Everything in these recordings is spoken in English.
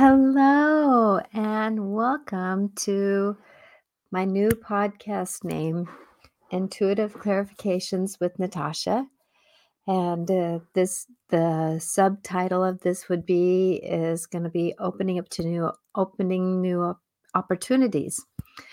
Hello and welcome to my new podcast name, Intuitive Clarifications with Natasha. And the subtitle of this is going to be opening new opportunities.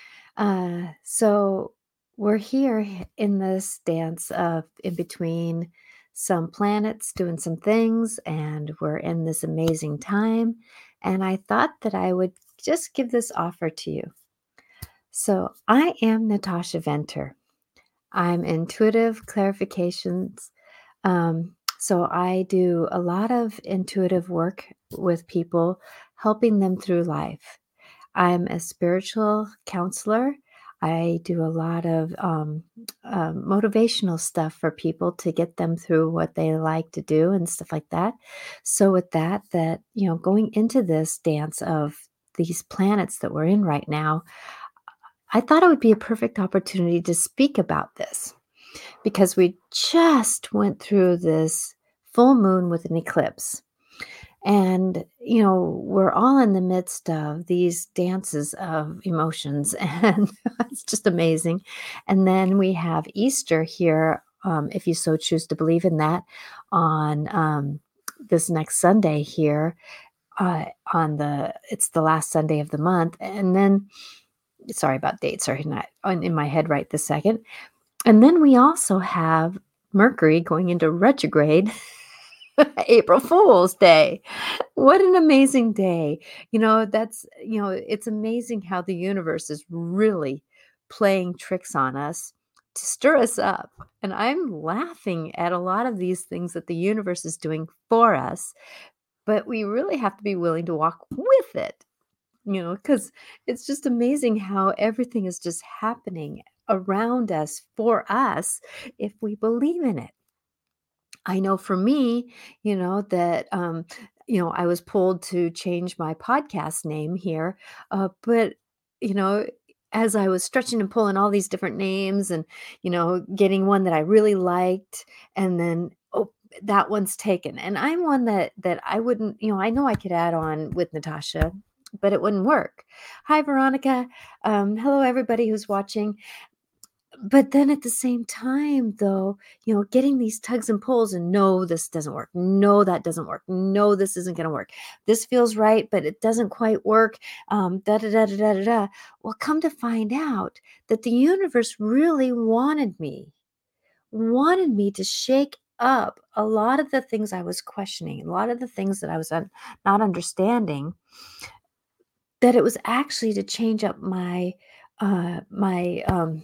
So we're here in this dance of in between some planets doing some things, and we're in this amazing time. And I thought that I would just give this offer to you. So I am Natasha Venter. I'm intuitive clarifications. So I do a lot of intuitive work with people, helping them through life. I'm a spiritual counselor. I do a lot of motivational stuff for people to get them through what they like to do and stuff like that. So with going into this dance of these planets that we're in right now, I thought it would be a perfect opportunity to speak about this because we just went through this full moon with an eclipse. And, we're all in the midst of these dances of emotions, and it's just amazing. And then we have Easter here, if you so choose to believe in that, on this next Sunday here. It's the last Sunday of the month, and then sorry about dates, are not in my head right this second. And then we also have Mercury going into retrograde April Fool's Day. What an amazing day. It's amazing how the universe is really playing tricks on us to stir us up. And I'm laughing at a lot of these things that the universe is doing for us, but we really have to be willing to walk with it, because it's just amazing how everything is just happening around us for us if we believe in it. I know for me, I was pulled to change my podcast name here, but, you know, as I was stretching and pulling all these different names and, getting one that I really liked, and then, oh, that one's taken. And I'm one that I wouldn't, I know I could add on with Natasha, but it wouldn't work. Hi, Veronica. Hello, everybody who's watching. But then at the same time, though, getting these tugs and pulls and no, this doesn't work. No, that doesn't work. No, this isn't going to work. This feels right, but it doesn't quite work. Da da da da da da da. Well, come to find out that the universe really wanted me to shake up a lot of the things I was questioning, a lot of the things that I was not understanding. That it was actually to change up uh, my um,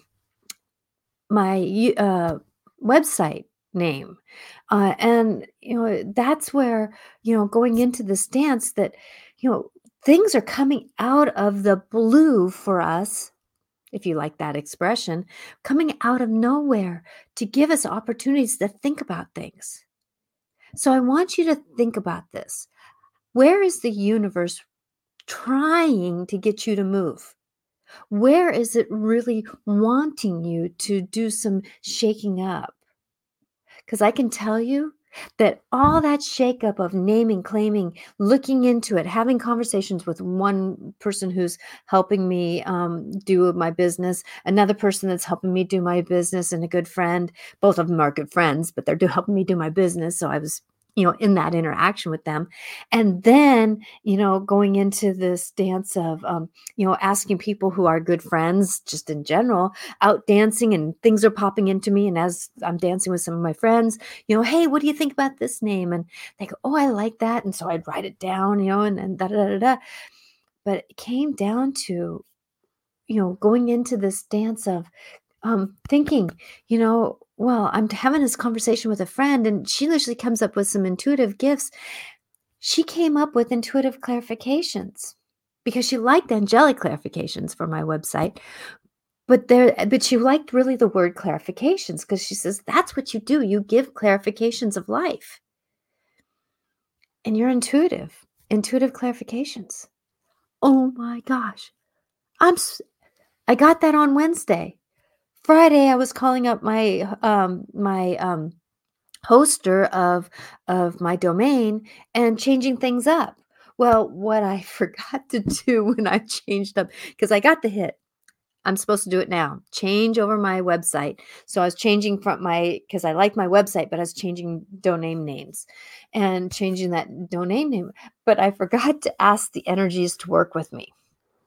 my website name. And, that's where, going into this dance that, things are coming out of the blue for us, if you like that expression, coming out of nowhere to give us opportunities to think about things. So I want you to think about this. Where is the universe trying to get you to move? Where is it really wanting you to do some shaking up? Because I can tell you that all that shakeup of naming, claiming, looking into it, having conversations with one person who's helping me do my business, another person that's helping me do my business, and a good friend. Both of them are good friends, but they're helping me do my business. So I was, in that interaction with them. And then, going into this dance of, asking people who are good friends, just in general, out dancing, and things are popping into me. And as I'm dancing with some of my friends, hey, what do you think about this name? And they go, oh, I like that. And so I'd write it down, and da da da da da. But it came down to, going into this dance of thinking, well, I'm having this conversation with a friend, and she usually comes up with some intuitive gifts. She came up with intuitive clarifications because she liked angelic clarifications for my website. But she liked really the word clarifications because she says, "That's what you do, you give clarifications of life, and you're intuitive clarifications." Oh my gosh. I got that on Wednesday. Friday, I was calling up my hoster of my domain and changing things up. Well, what I forgot to do when I changed up, because I got the hit. I'm supposed to do it now. Change over my website. So I was changing from my, because I like my website, but I was changing domain names and changing that domain name. But I forgot to ask the energies to work with me.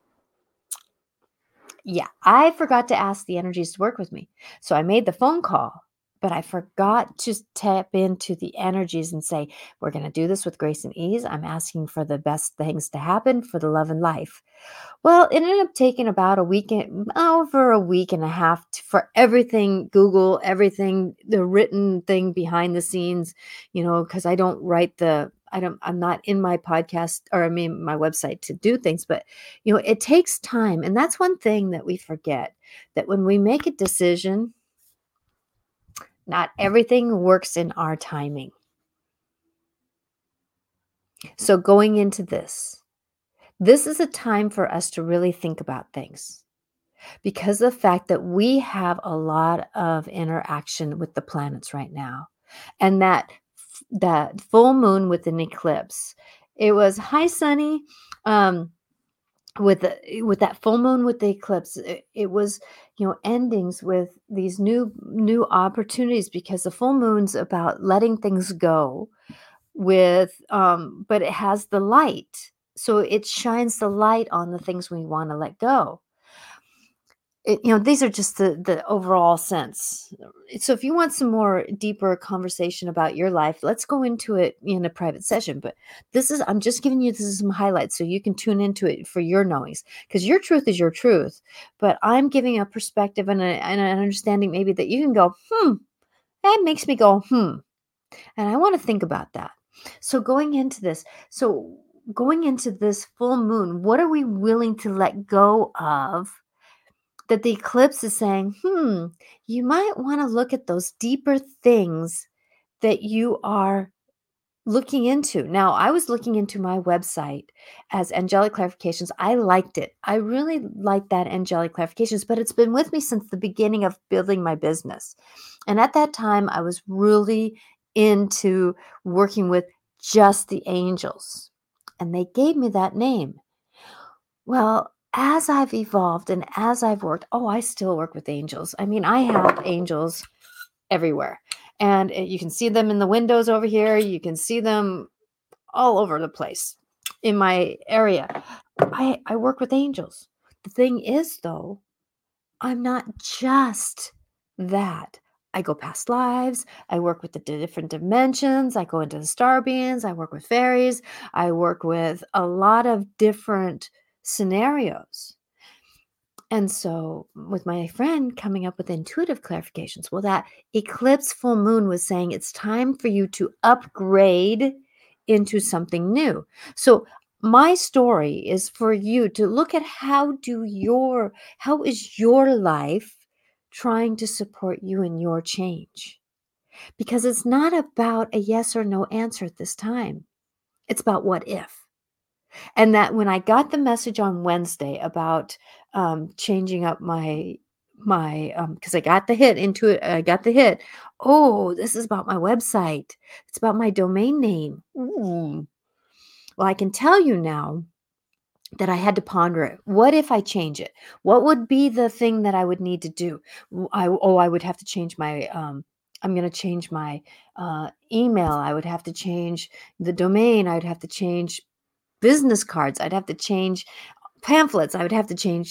Yeah, I forgot to ask the energies to work with me. So I made the phone call, but I forgot to tap into the energies and say, we're going to do this with grace and ease. I'm asking for the best things to happen for the love and life. Well, it ended up taking about a weekend, over a week and a half for everything, Google, everything, the written thing behind the scenes, because I don't write I'm not in my podcast, or I mean, my website to do things, but, it takes time. And that's one thing that we forget, that when we make a decision, not everything works in our timing. So going into this is a time for us to really think about things. Because of the fact that we have a lot of interaction with the planets right now, and that full moon with an eclipse, it was hi sunny, with that full moon with the eclipse, it was, endings with these new opportunities, because the full moon's about letting things go, but it has the light, so it shines the light on the things we want to let go. These are just the overall sense. So if you want some more deeper conversation about your life, let's go into it in a private session. But I'm just giving you this some highlights so you can tune into it for your knowings, because your truth is your truth. But I'm giving a perspective and an understanding maybe that you can go, that makes me go, and I want to think about that. So going into this full moon, what are we willing to let go of? That the eclipse is saying, you might want to look at those deeper things that you are looking into. Now, I was looking into my website as Angelic Clarifications. I liked it. I really liked that Angelic Clarifications, but it's been with me since the beginning of building my business. And at that time, I was really into working with just the angels. And they gave me that name. Well, as I've evolved and as I've worked, I still work with angels. I mean, I have angels everywhere. And you can see them in the windows over here. You can see them all over the place in my area. I work with angels. The thing is, though, I'm not just that. I go past lives. I work with the different dimensions. I go into the star beings. I work with fairies. I work with a lot of different scenarios. And so, with my friend coming up with intuitive clarifications, well, that eclipse full moon was saying it's time for you to upgrade into something new. So, my story is for you to look at how is your life trying to support you in your change? Because it's not about a yes or no answer at this time. It's about what if. And that when I got the message on Wednesday about, changing up because I got the hit into it, I got the hit. "Oh, this is about my website. It's about my domain name. Ooh." Well, I can tell you now that I had to ponder it. What if I change it? What would be the thing that I would need to do? I would have to change I'm gonna change my, email. I would have to change the domain. I would have to change business cards. I'd have to change pamphlets. I would have to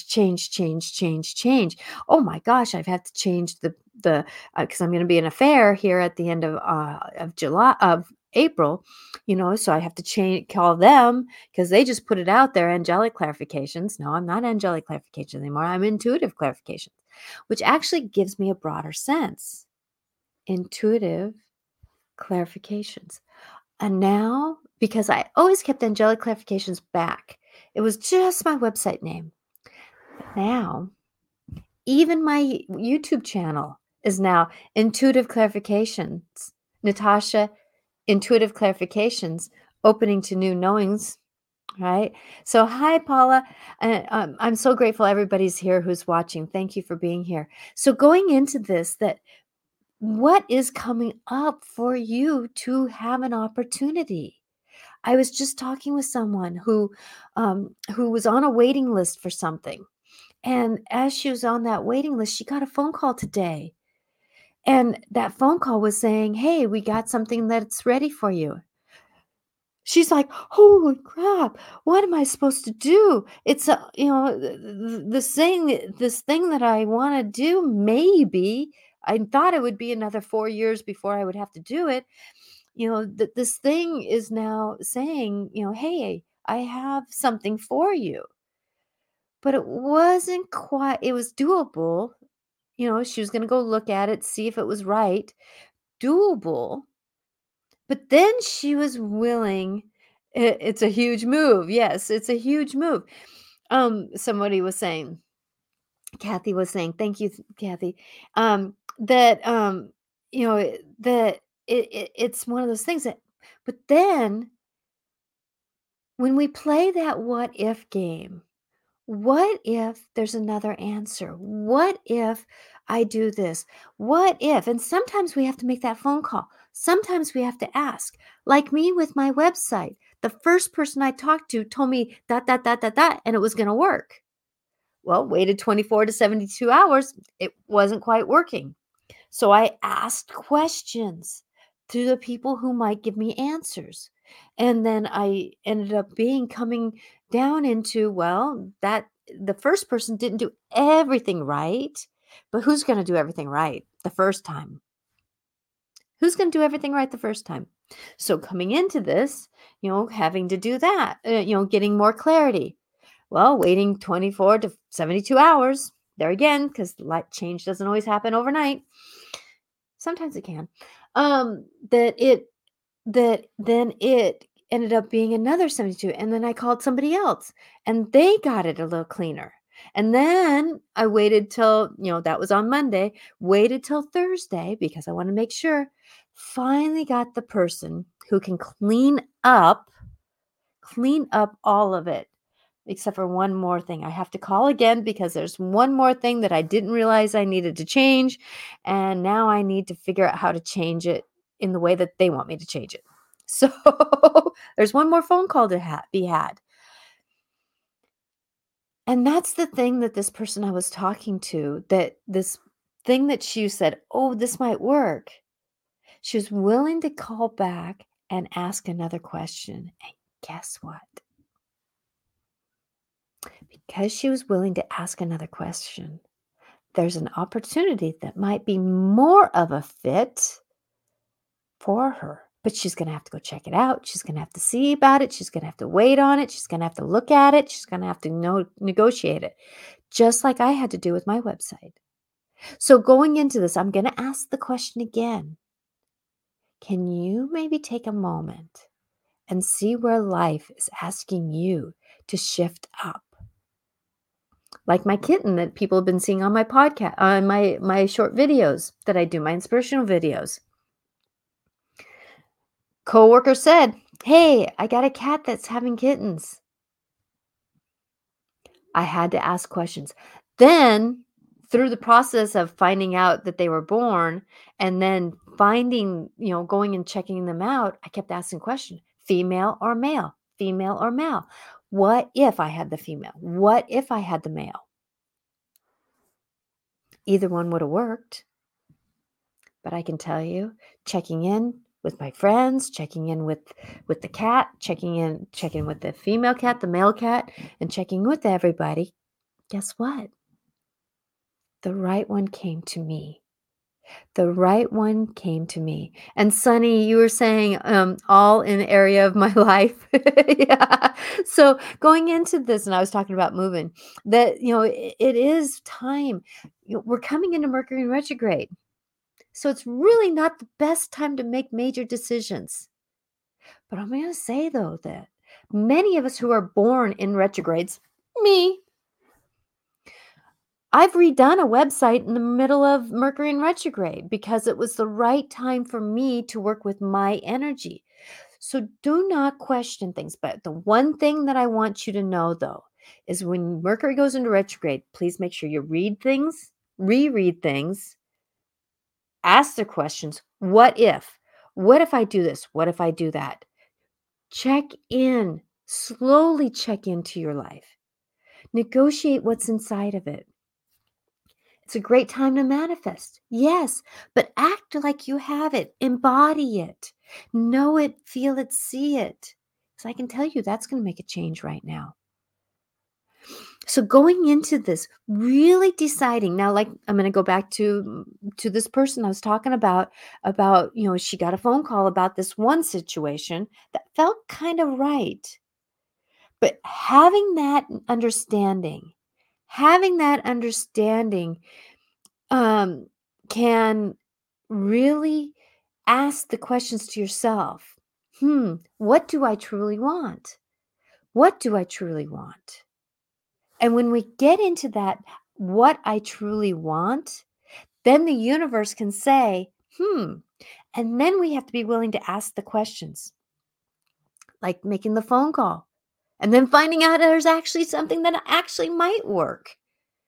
change. Oh my gosh, I'd have to change the because I'm going to be in a fair here at the end of July of April, so I have to call them because they just put it out there, angelic clarifications. No, I'm not angelic clarifications anymore. I'm intuitive clarifications, which actually gives me a broader sense. Intuitive clarifications. And now, because I always kept angelic clarifications back, it was just my website name. But now, even my YouTube channel is now Intuitive Clarifications. Natasha, Intuitive Clarifications, opening to new knowings, right? So, hi, Paula. I'm so grateful everybody's here who's watching. Thank you for being here. So, going into this, that what is coming up for you to have an opportunity? I was just talking with someone who was on a waiting list for something. And as she was on that waiting list, she got a phone call today. And that phone call was saying, "Hey, we got something that's ready for you." She's like, "Holy crap, what am I supposed to do? It's a this thing that I wanna do, maybe. I thought it would be another 4 years before I would have to do it. This thing is now saying, "Hey, I have something for you." But it wasn't quite it was doable. She was gonna go look at it, see if it was right, doable. But then she was willing it's a huge move. Yes, it's a huge move. Somebody was saying Kathy was saying, thank you, Kathy, that, that it's one of those things that but then when we play that what if game, what if there's another answer? What if I do this? What if? And sometimes we have to make that phone call. Sometimes we have to ask. Like me with my website. The first person I talked to told me that, and it was going to work. Well, waited 24 to 72 hours. It wasn't quite working. So I asked questions to the people who might give me answers. And then I ended up coming down into, well, that the first person didn't do everything right, but who's going to do everything right the first time? Who's going to do everything right the first time? So coming into this, having to do that, getting more clarity. Well, waiting 24 to 72 hours there again, because change doesn't always happen overnight. Sometimes it can. That it that then it ended up being another 72, and then I called somebody else, and they got it a little cleaner. And then I waited till, that was on Monday, waited till Thursday because I want to make sure, finally got the person who can clean up all of it. Except for one more thing. I have to call again because there's one more thing that I didn't realize I needed to change. And now I need to figure out how to change it in the way that they want me to change it. So there's one more phone call to be had. And that's the thing that this person I was talking to, that this thing that she said, "Oh, this might work." She was willing to call back and ask another question. And guess what? Because she was willing to ask another question, there's an opportunity that might be more of a fit for her. But she's going to have to go check it out. She's going to have to see about it. She's going to have to wait on it. She's going to have to look at it. She's going to have to negotiate it, just like I had to do with my website. So going into this, I'm going to ask the question again. Can you maybe take a moment and see where life is asking you to shift up? Like my kitten that people have been seeing on my podcast, on my short videos that I do, my inspirational videos. Coworker said, "Hey, I got a cat that's having kittens." I had to ask questions. Then, through the process of finding out that they were born and then going and checking them out, I kept asking questions. Female or male? Female or male? What if I had the female? What if I had the male? Either one would have worked. But I can tell you, checking in with my friends, checking in with the cat, checking with the female cat, the male cat, and checking with everybody, guess what? The right one came to me. The right one came to me. And Sunny, you were saying, all in the area of my life. Yeah. So going into this, and I was talking about moving, that, it is time. We're coming into Mercury in retrograde. So it's really not the best time to make major decisions. But I'm going to say, though, that many of us who are born in retrogrades, me, I've redone a website in the middle of Mercury in retrograde because it was the right time for me to work with my energy. So do not question things. But the one thing that I want you to know, though, is when Mercury goes into retrograde, please make sure you read things, reread things, ask the questions. What if? What if I do this? What if I do that? Check in, slowly check into your life. Negotiate what's inside of it. It's a great time to manifest. Yes, but act like you have it. Embody it. Know it, feel it, see it. Because I can tell you that's going to make a change right now. So going into this, really deciding now, like I'm going to go back to this person I was talking about, she got a phone call about this one situation that felt kind of right. But having that understanding um, can really ask the questions to yourself. What do I truly want? What do I truly want? And when we get into that, what I truly want, then the universe can say, and then we have to be willing to ask the questions, like making the phone call and then finding out there's actually something that actually might work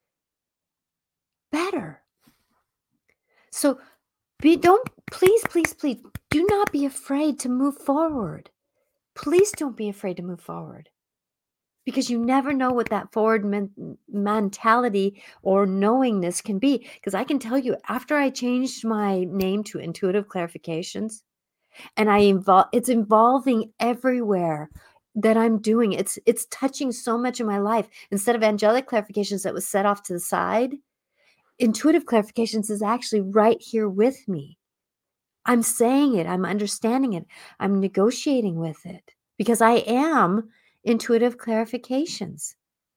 better. So please, do not be afraid to move forward. Please don't be afraid to move forward because you never know what that forward mentality or knowingness can be. Because I can tell you, after I changed my name to Intuitive Clarifications, and it's involving everywhere that I'm doing. It's touching so much of my life. Instead of angelic clarifications that was set off to the side, intuitive clarifications is actually right here with me. I'm saying it, I'm understanding it, I'm negotiating with it because I am intuitive clarifications.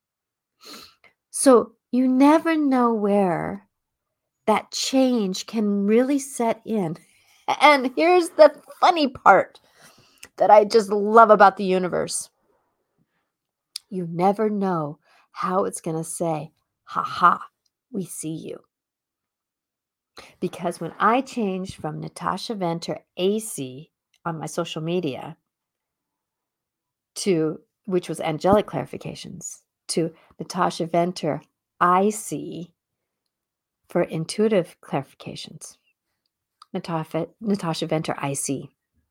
So you never know where that change can really set in. And here's the funny part that I just love about the universe. You never know how it's going to say, ha ha, we see you. Because when I changed from Natasha Venter AC on my social media which was angelic clarifications, to Natasha Venter IC for intuitive clarifications. Natasha Venter IC.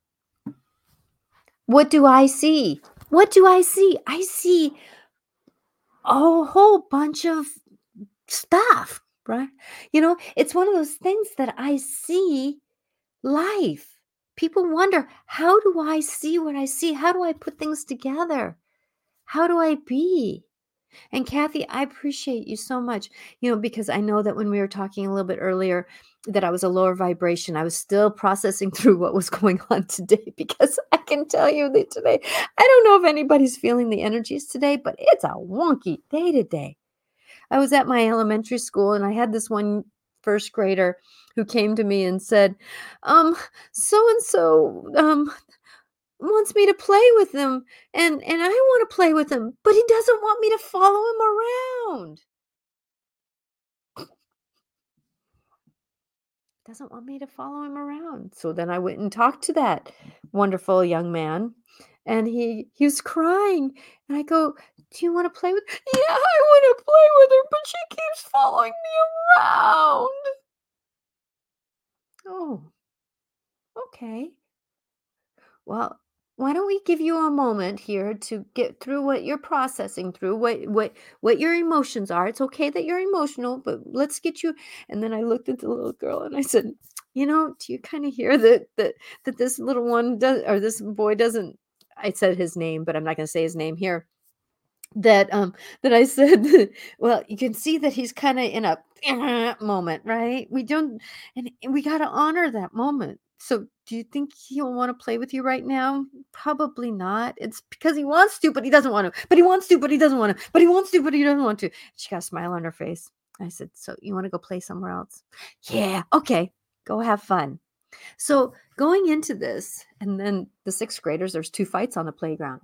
What do I see? What do I see? I see a whole bunch of stuff, right? It's one of those things that I see life. People wonder, how do I see what I see? How do I put things together? How do I be? And Kathy, I appreciate you so much, because I know that when we were talking a little bit earlier that I was a lower vibration, I was still processing through what was going on today because I can tell you that today, I don't know if anybody's feeling the energies today, but it's a wonky day today. I was at my elementary school and I had this one first grader who came to me and said, so and so wants me to play with him and I want to play with him, but he doesn't want me to follow him around. Doesn't want me to follow him around. So then I went and talked to that wonderful young man and he was crying and I go, "Do you want to play with?" "Yeah, I want to play with her, but she keeps following me around." Oh, okay. Well, why don't we give you a moment here to get through what you're processing through, what your emotions are. It's okay that you're emotional, but let's get you. And then I looked at the little girl and I said, do you kind of hear that this little one does, or this boy doesn't? I said his name, but I'm not going to say his name here. That I said, well, you can see that he's kind of in a moment, right? We don't, and we got to honor that moment. So, do you think he'll want to play with you right now? Probably not. It's because he wants to, but he doesn't want to. But he wants to, but he doesn't want to. But he wants to, but he doesn't want to. She got a smile on her face. I said, "So you want to go play somewhere else?" "Yeah, okay, go have fun." So going into this, and then the sixth graders, there's two fights on the playground.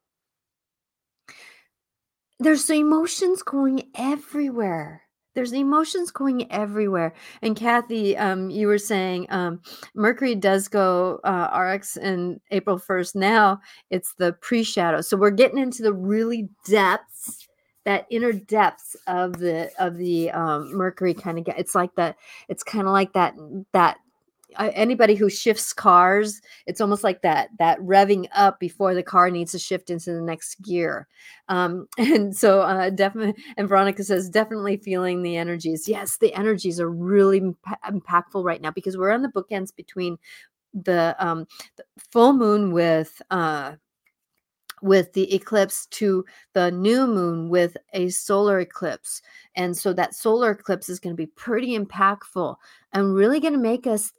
There's the emotions going everywhere. There's the emotions going everywhere. And Kathy, you were saying Mercury does go RX in April 1st. Now it's the pre-shadow. So we're getting into the really depths, that inner depths of the Mercury kind of. It's like that. It's kind of like that anybody who shifts cars, it's almost like that revving up before the car needs to shift into the next gear. And so definitely, and Veronica says, definitely feeling the energies. Yes, the energies are really impactful right now because we're on the bookends between the full moon with the eclipse to the new moon with a solar eclipse. And so that solar eclipse is going to be pretty impactful and really going to make us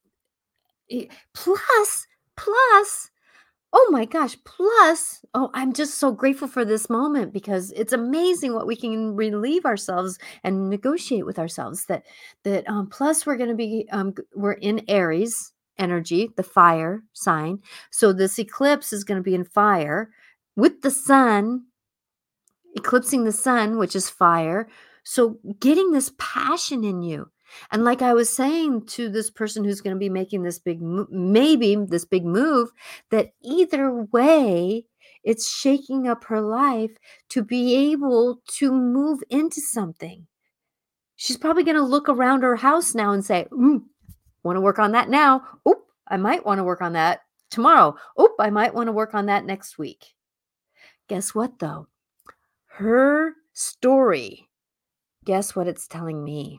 plus, oh my gosh, plus, oh, I'm just so grateful for this moment because it's amazing what we can relieve ourselves and negotiate with ourselves. Plus we're going to be we're in Aries energy, the fire sign. So this eclipse is going to be in fire with the sun eclipsing the sun, which is fire. So getting this passion in you. And like I was saying to this person who's going to be making this maybe this big move, that either way, it's shaking up her life to be able to move into something. She's probably going to look around her house now and say, want to work on that now. Oop, I might want to work on that tomorrow. Oop, I might want to work on that next week. Guess what, though? Her story, guess what it's telling me?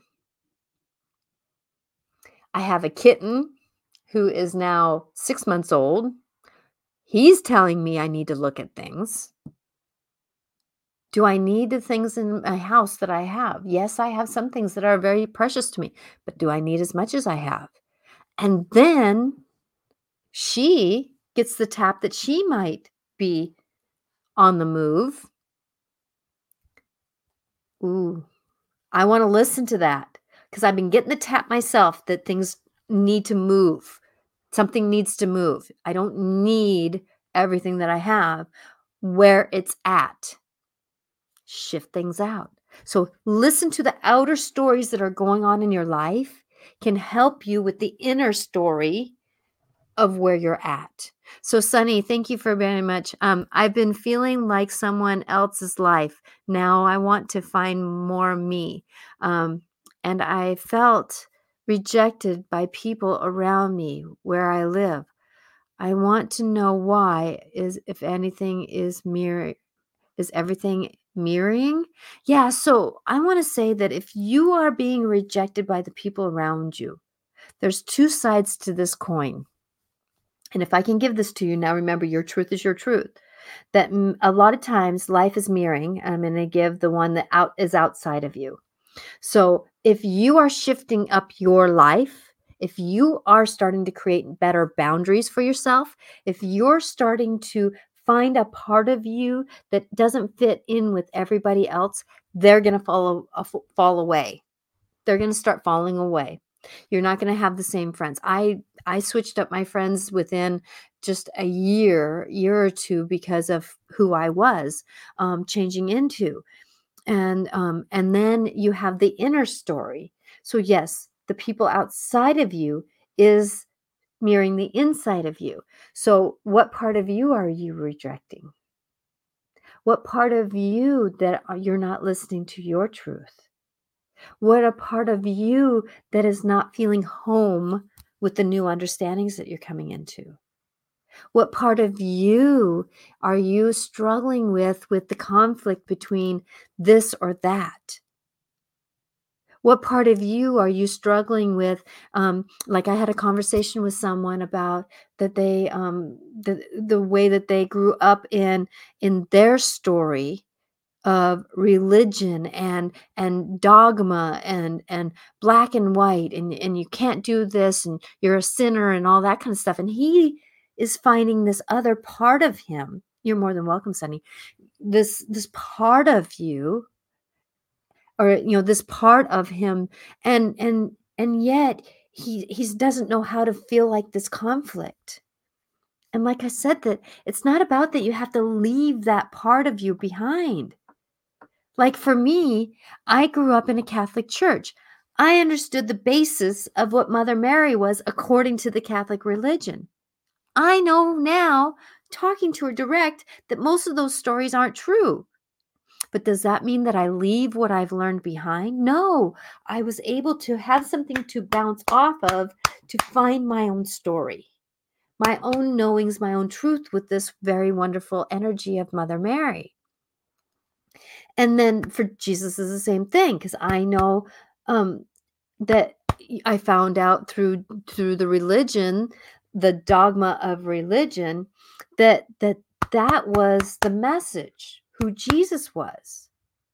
I have a kitten who is now 6 months old. He's telling me I need to look at things. Do I need the things in my house that I have? Yes, I have some things that are very precious to me, but do I need as much as I have? And then she gets the tap that she might be on the move. Ooh, I want to listen to that because I've been getting the tap myself that things need to move. Something needs to move. I don't need everything that I have where it's at. Shift things out. So listen to the outer stories that are going on in your life can help you with the inner story of where you're at. So Sunny, thank you for very much. I've been feeling like someone else's life. Now I want to find more me. And I felt rejected by people around me where I live. I want to know why if anything is everything mirroring? Yeah, so I want to say that if you are being rejected by the people around you, there's two sides to this coin. And if I can give this to you now, remember your truth is your truth. That a lot of times life is mirroring. I'm going to give the one that is outside of you. So if you are shifting up your life, if you are starting to create better boundaries for yourself, if you're starting to find a part of you that doesn't fit in with everybody else, they're going to fall away. They're going to start falling away. You're not going to have the same friends. I switched up my friends within just a year or two because of who I was changing into. And then you have the inner story. So yes, the people outside of you is mirroring the inside of you. So what part of you are you rejecting? What part of you that you're not listening to your truth? What a part of you that is not feeling home with the new understandings that you're coming into? What part of you are you struggling with the conflict between this or that? What part of you are you struggling with? Like I had a conversation with someone about that they the way that they grew up in their story of religion and dogma and black and white and you can't do this and you're a sinner and all that kind of stuff. And he is finding this other part of him. You're more than welcome, Sunny. This part of you, or this part of him, and yet he doesn't know how to feel like this conflict. And like I said, that it's not about that you have to leave that part of you behind. Like for me, I grew up in a Catholic church. I understood the basis of what Mother Mary was according to the Catholic religion. I know now, talking to her direct, that most of those stories aren't true. But does that mean that I leave what I've learned behind? No, I was able to have something to bounce off of to find my own story, my own knowings, my own truth with this very wonderful energy of Mother Mary. And then for Jesus is the same thing, because I know that I found out through the religion, the dogma of religion, that was the message, who Jesus was.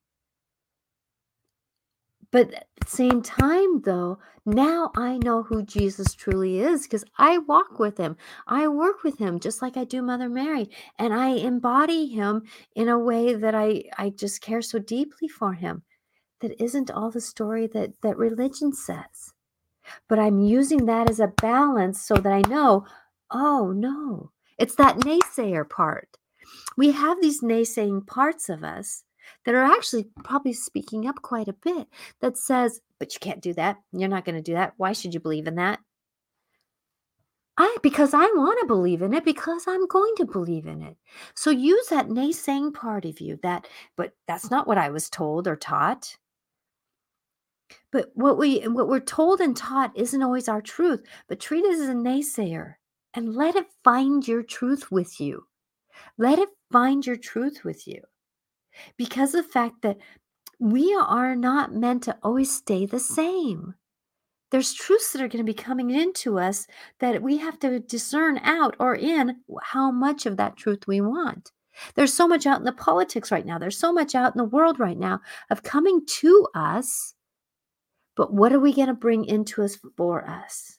But at the same time, though, now I know who Jesus truly is because I walk with him. I work with him just like I do Mother Mary. And I embody him in a way that I just care so deeply for him. That isn't all the story that religion says. But I'm using that as a balance so that I know, oh no, it's that naysayer part. We have these naysaying parts of us that are actually probably speaking up quite a bit that says, but you can't do that. You're not going to do that. Why should you believe in that? Because I want to believe in it, because I'm going to believe in it. So use that naysaying part of you but that's not what I was told or taught. But what we're told and taught isn't always our truth, but treat it as a naysayer and let it find your truth with you. Let it find your truth with you. Because of the fact that we are not meant to always stay the same. There's truths that are going to be coming into us that we have to discern out or in how much of that truth we want. There's so much out in the politics right now. There's so much out in the world right now of coming to us. But what are we going to bring into us for us?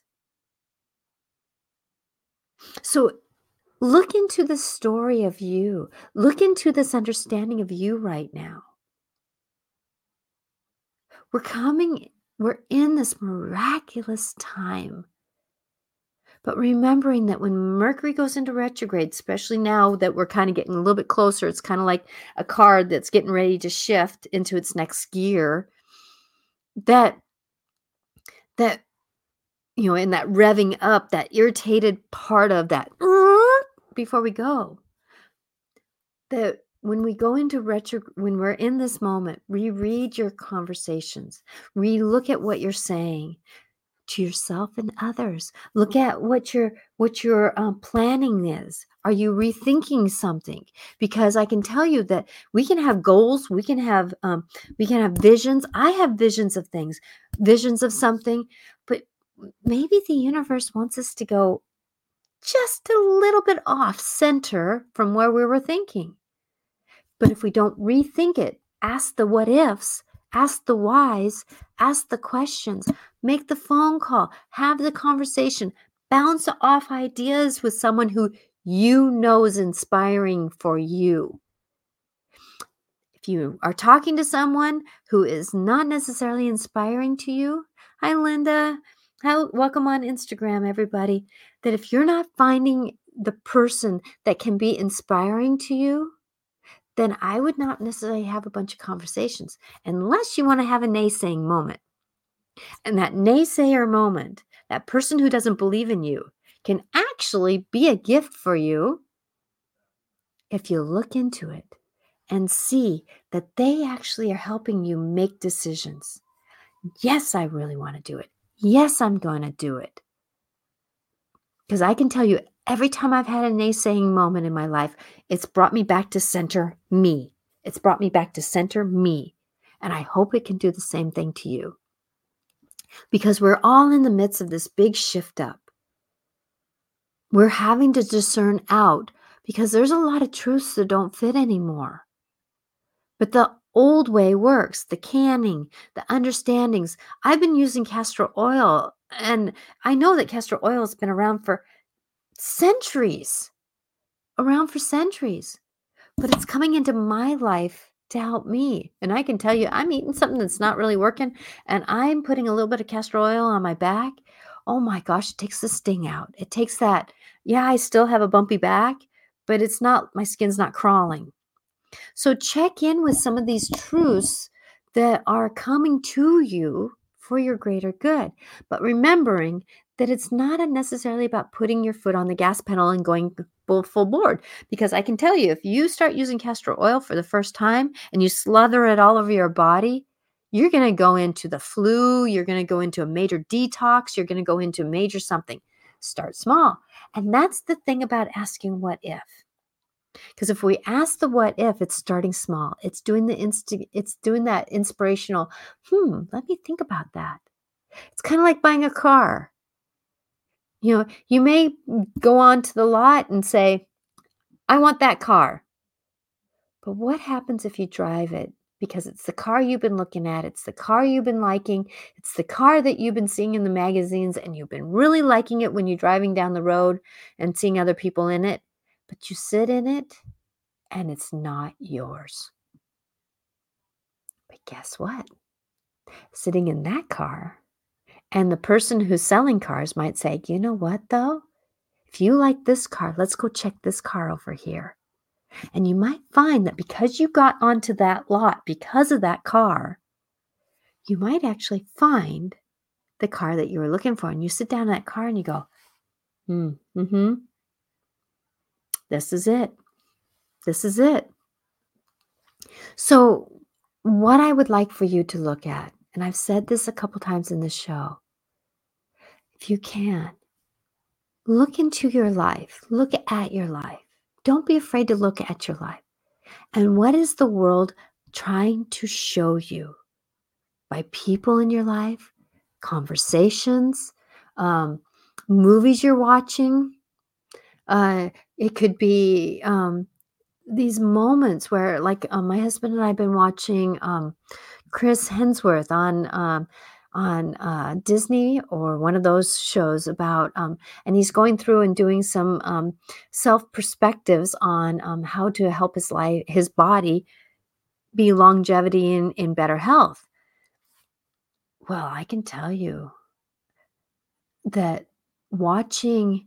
So look into the story of you. Look into this understanding of you right now. We're in this miraculous time. But remembering that when Mercury goes into retrograde, especially now that we're kind of getting a little bit closer, it's kind of like a car that's getting ready to shift into its next gear, that in that revving up, that irritated part of that before we go, that when we go into when we're in this moment, reread your conversations, re-look at what you're saying to yourself and others. Look at what your planning is. Are you rethinking something? Because I can tell you that we can have goals, we can have visions. I have visions of things, visions of something, but maybe the universe wants us to go just a little bit off center from where we were thinking. But if we don't rethink it, ask the what ifs, ask the whys, ask the questions, make the phone call, have the conversation, bounce off ideas with someone who you know is inspiring for you. If you are talking to someone who is not necessarily inspiring to you, hi Linda, welcome on Instagram, everybody, that if you're not finding the person that can be inspiring to you, then I would not necessarily have a bunch of conversations unless you want to have a naysaying moment. And that naysayer moment, that person who doesn't believe in you, can actually be a gift for you if you look into it and see that they actually are helping you make decisions. Yes, I really want to do it. Yes, I'm going to do it. Because I can tell you, every time I've had a naysaying moment in my life, it's brought me back to center me. It's brought me back to center me. And I hope it can do the same thing to you. Because we're all in the midst of this big shift up. We're having to discern out because there's a lot of truths that don't fit anymore. But the old way works, the canning, the understandings. I've been using castor oil, and I know that castor oil has been around for centuries. But it's coming into my life to help me. And I can tell you, I'm eating something that's not really working, and I'm putting a little bit of castor oil on my back. Oh my gosh, it takes the sting out. It takes that. Yeah, I still have a bumpy back, but my skin's not crawling. So check in with some of these truths that are coming to you for your greater good. But remembering that it's not necessarily about putting your foot on the gas pedal and going full board. Because I can tell you, if you start using castor oil for the first time and you slather it all over your body, You're going to go into the flu. You're going to go into a major detox. You're going to go into a major something. Start small. And that's the thing about asking what if. Because if we ask the what if, it's starting small. It's doing it's doing that inspirational, let me think about that. It's kind of like buying a car. You may go on to the lot and say, I want that car. But what happens if you drive it? Because it's the car you've been looking at, it's the car you've been liking, it's the car that you've been seeing in the magazines, and you've been really liking it when you're driving down the road and seeing other people in it. But you sit in it and it's not yours. But guess what? Sitting in that car, and the person who's selling cars might say, you know what though? If you like this car, let's go check this car over here. And you might find that because you got onto that lot because of that car, you might actually find the car that you were looking for. And you sit down in that car and you go, this is it. This is it. So what I would like for you to look at, and I've said this a couple times in this show, if you can, look into your life. Look at your life. Don't be afraid to look at your life. And what is the world trying to show you by people in your life, conversations, movies you're watching? It could be these moments where, like, my husband and I have been watching Chris Hemsworth on Disney or one of those shows about, and he's going through and doing some self perspectives on how to help his body be longevity in better health. Well, I can tell you that watching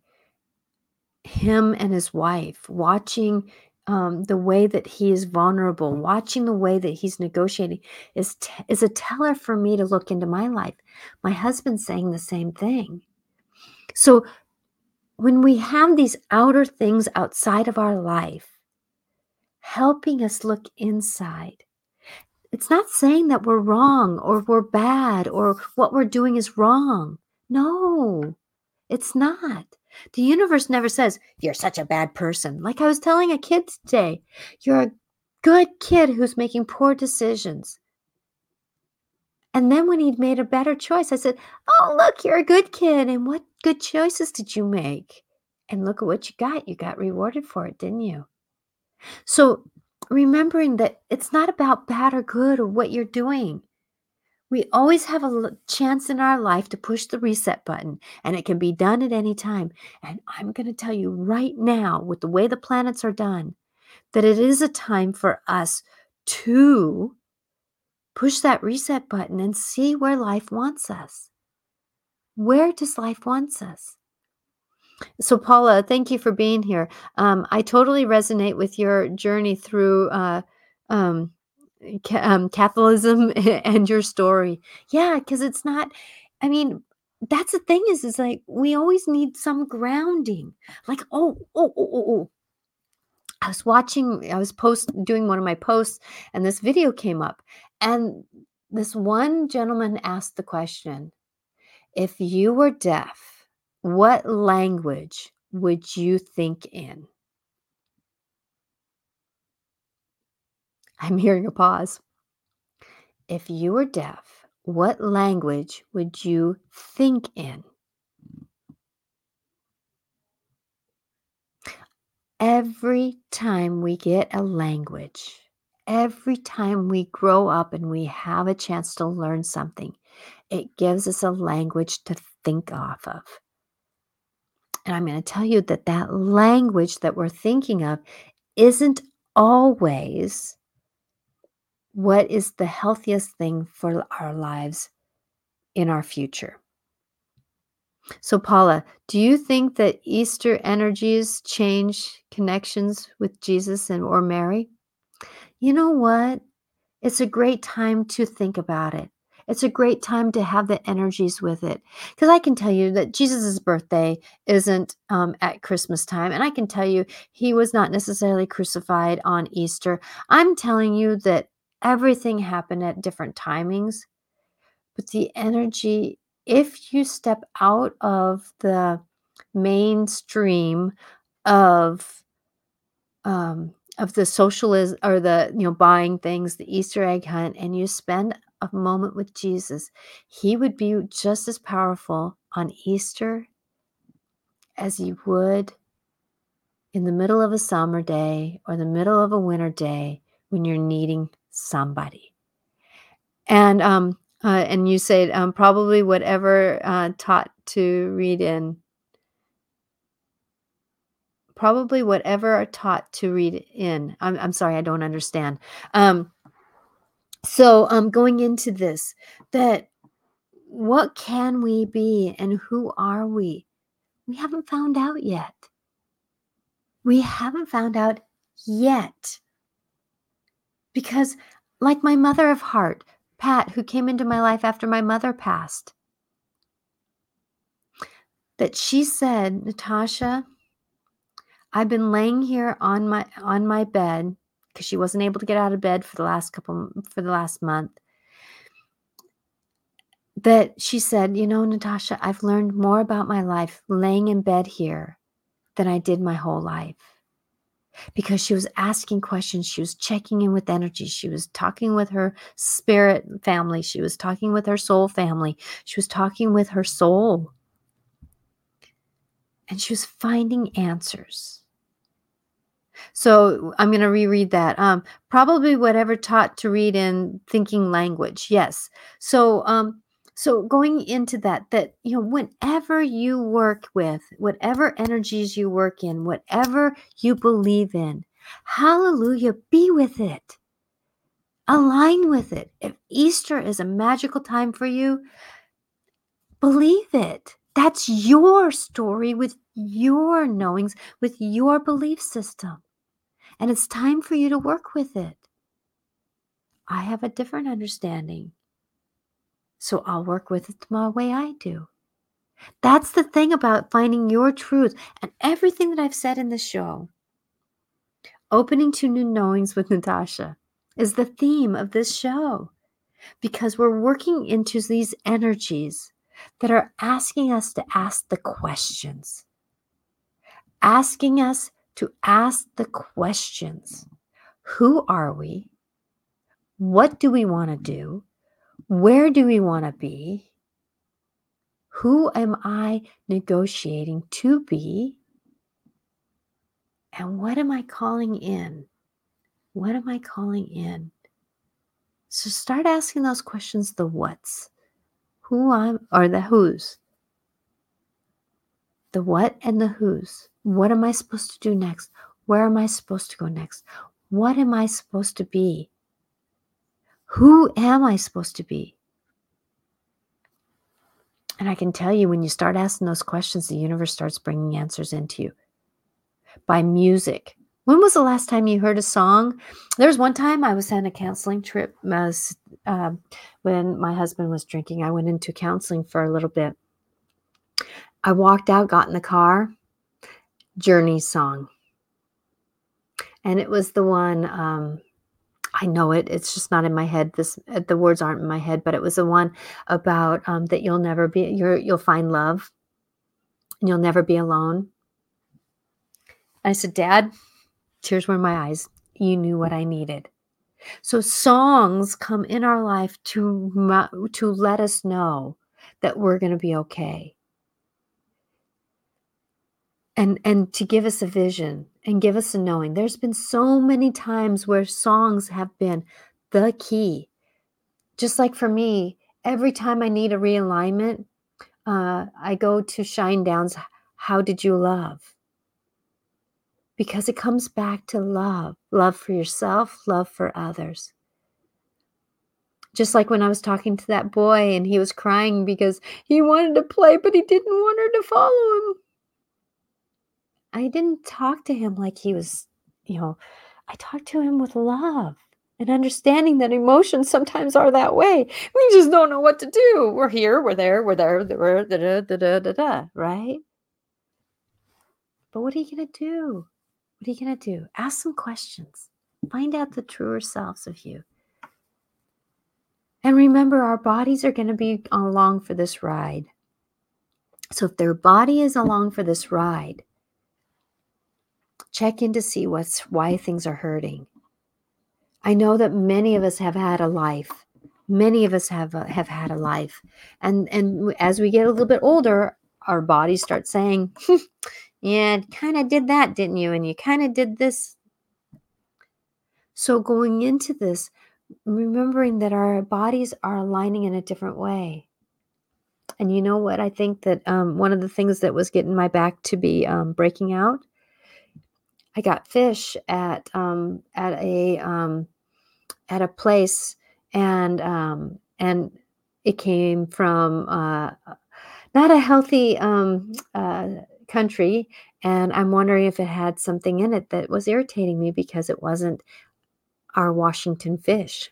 him and his wife, watching the way that he is vulnerable, watching the way that he's negotiating is a teller for me to look into my life. My husband's saying the same thing. So when we have these outer things outside of our life helping us look inside, it's not saying that we're wrong or we're bad or what we're doing is wrong. No, it's not. The universe never says, you're such a bad person. Like I was telling a kid today, you're a good kid who's making poor decisions. And then when he'd made a better choice, I said, oh, look, you're a good kid. And what good choices did you make? And look at what you got. You got rewarded for it, didn't you? So remembering that it's not about bad or good or what you're doing. We always have a chance in our life to push the reset button, and it can be done at any time. And I'm going to tell you right now, with the way the planets are done, that it is a time for us to push that reset button and see where life wants us. Where does life want us? So, Paula, thank you for being here. I totally resonate with your journey through um, capitalism and your story. Yeah, because it's not, I mean, that's the thing is like we always need some grounding. Like, oh. I was doing one of my posts, and this video came up, and this one gentleman asked the question, if you were deaf, what language would you think in? I'm hearing a pause. If you were deaf, what language would you think in? Every time we get a language, every time we grow up and we have a chance to learn something, it gives us a language to think off of. And I'm going to tell you that that language that we're thinking of isn't always what is the healthiest thing for our lives in our future. So, Paula, do you think that Easter energies change connections with Jesus or Mary? You know what? It's a great time to think about it. It's a great time to have the energies with it. Because I can tell you that Jesus' birthday isn't at Christmas time. And I can tell you he was not necessarily crucified on Easter. I'm telling you that Everything happened at different timings, but the energy, if you step out of the mainstream of the socialism or the, buying things, the Easter egg hunt, and you spend a moment with Jesus, he would be just as powerful on Easter as he would in the middle of a summer day or the middle of a winter day when you're needing somebody. And you said, probably whatever, taught to read in probably whatever are taught to read in. I'm sorry, I don't understand. Going into this, that what can we be and who are we? We haven't found out yet. We haven't found out yet. Because, like my mother of heart, Pat, who came into my life after my mother passed, that she said, Natasha, I've been laying here on my bed because she wasn't able to get out of bed for the last month. That she said, Natasha, I've learned more about my life laying in bed here than I did my whole life. Because she was asking questions, she was checking in with energy, she was talking with her spirit family, she was talking with her soul family, she was talking with her soul. And she was finding answers. So I'm going to reread that. Probably whatever taught to read in thinking language. Yes. So going into that, whenever you work with, whatever energies you work in, whatever you believe in, hallelujah, be with it. Align with it. If Easter is a magical time for you, believe it. That's your story with your knowings, with your belief system. And it's time for you to work with it. I have a different understanding, so I'll work with it my way I do. That's the thing about finding your truth. And everything that I've said in the show, Opening to New Knowings with Natasha, is the theme of this show. Because we're working into these energies that are asking us to ask the questions. Asking us to ask the questions. Who are we? What do we want to do? Where do we want to be? Who am I negotiating to be? And what am I calling in? What am I calling in? So start asking those questions, the what's, or the who's. The what and the who's. What am I supposed to do next? Where am I supposed to go next? What am I supposed to be? Who am I supposed to be? And I can tell you, when you start asking those questions, the universe starts bringing answers into you. By music. When was the last time you heard a song? There was one time I was on a counseling trip. When my husband was drinking, I went into counseling for a little bit. I walked out, got in the car, Journey song. And it was the one, I know it. It's just not in my head. The words aren't in my head, but it was the one about that you'll find love and you'll never be alone. I said, Dad, tears were in my eyes. You knew what I needed. So songs come in our life to let us know that we're going to be okay. And to give us a vision and give us a knowing. There's been so many times where songs have been the key. Just like for me, every time I need a realignment, I go to Shinedown's How Did You Love? Because it comes back to love for yourself, love for others. Just like when I was talking to that boy and he was crying because he wanted to play, but he didn't want her to follow him. I didn't talk to him like he was, I talked to him with love and understanding that emotions sometimes are that way. We just don't know what to do. We're here, we're there, we're da, right? But what are you going to do? What are you going to do? Ask some questions. Find out the truer selves of you. And remember, our bodies are going to be along for this ride. So if their body is along for this ride, check in to see why things are hurting. I know that many of us have had a life. Many of us have had a life, and as we get a little bit older, our bodies start saying, "Yeah, kind of did that, didn't you? And you kind of did this." So going into this, remembering that our bodies are aligning in a different way. And you know what? I think that one of the things that was getting my back to be breaking out, I got fish at a place, and it came from not a healthy country, and I'm wondering if it had something in it that was irritating me because it wasn't our Washington fish.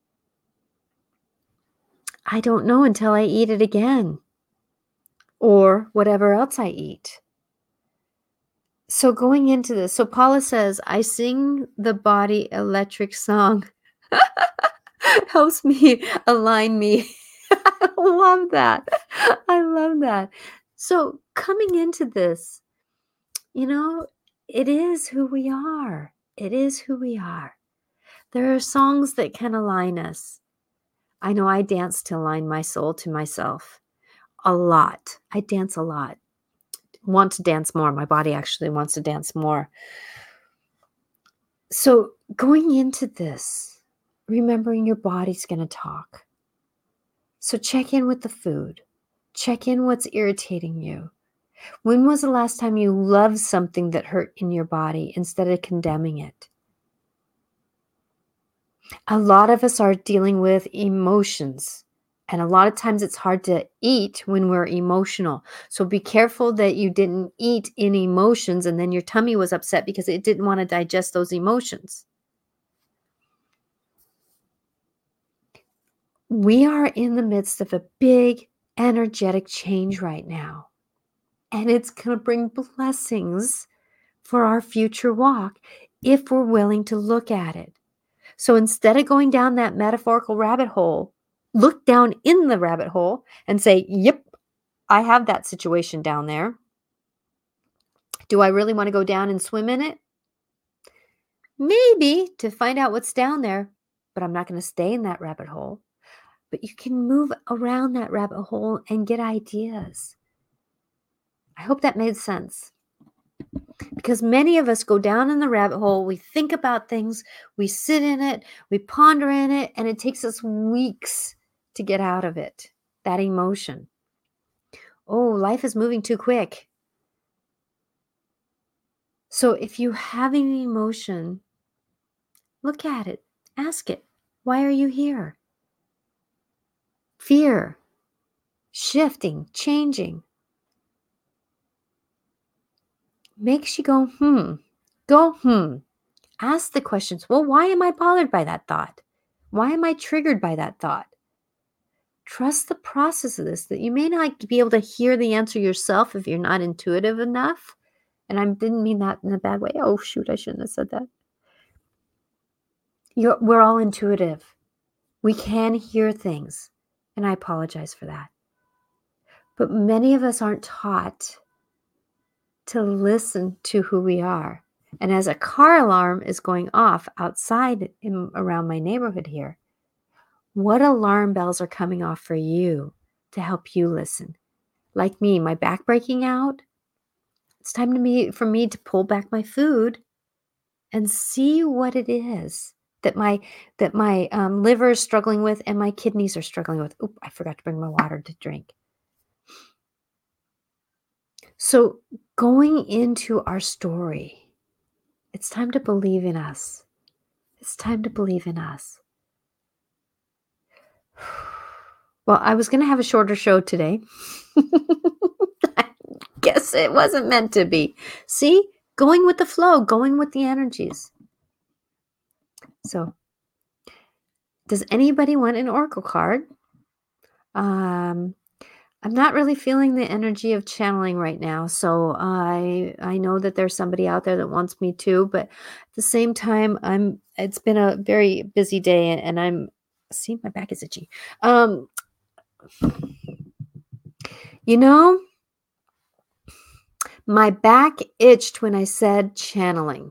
I don't know until I eat it again or whatever else I eat. So going into this, so Paula says, I sing the body electric song. Helps me align me. I love that. I love that. So coming into this, you know, it is who we are. It is who we are. There are songs that can align us. I know I dance to align my soul to myself a lot. I dance a lot. Want to dance more. My body actually wants to dance more. So going into this, remembering your body's going to talk. So check in with the food. Check in what's irritating you. When was the last time you loved something that hurt in your body instead of condemning it? A lot of us are dealing with emotions. And a lot of times it's hard to eat when we're emotional. So be careful that you didn't eat in emotions and then your tummy was upset because it didn't want to digest those emotions. We are in the midst of a big energetic change right now. And it's going to bring blessings for our future walk if we're willing to look at it. So instead of going down that metaphorical rabbit hole, look down in the rabbit hole and say, yep, I have that situation down there. Do I really want to go down and swim in it? Maybe to find out what's down there, but I'm not going to stay in that rabbit hole. But you can move around that rabbit hole and get ideas. I hope that made sense. Because many of us go down in the rabbit hole, we think about things, we sit in it, we ponder in it, and it takes us weeks to get out of it, that emotion. Oh, life is moving too quick. So if you have an emotion, look at it, ask it, why are you here? Fear, shifting, changing. Makes you go, Ask the questions. Well, why am I bothered by that thought? Why am I triggered by that thought? Trust the process of this, that you may not be able to hear the answer yourself if you're not intuitive enough. And I didn't mean that in a bad way. Oh, shoot, I shouldn't have said that. We're all intuitive. We can hear things. And I apologize for that. But many of us aren't taught to listen to who we are. And as a car alarm is going off outside around my neighborhood here, what alarm bells are coming off for you to help you listen? Like me, my back breaking out. It's time for me to pull back my food and see what it is that my liver is struggling with and my kidneys are struggling with. Oop, I forgot to bring my water to drink. So going into our story, it's time to believe in us. It's time to believe in us. Well, I was going to have a shorter show today. I guess it wasn't meant to be. See? Going with the flow, going with the energies. So, does anybody want an oracle card? I'm not really feeling the energy of channeling right now, so I know that there's somebody out there that wants me to, but at the same time, it's been a very busy day and I'm See, my back is itchy. Um, you know, my back itched when I said channeling.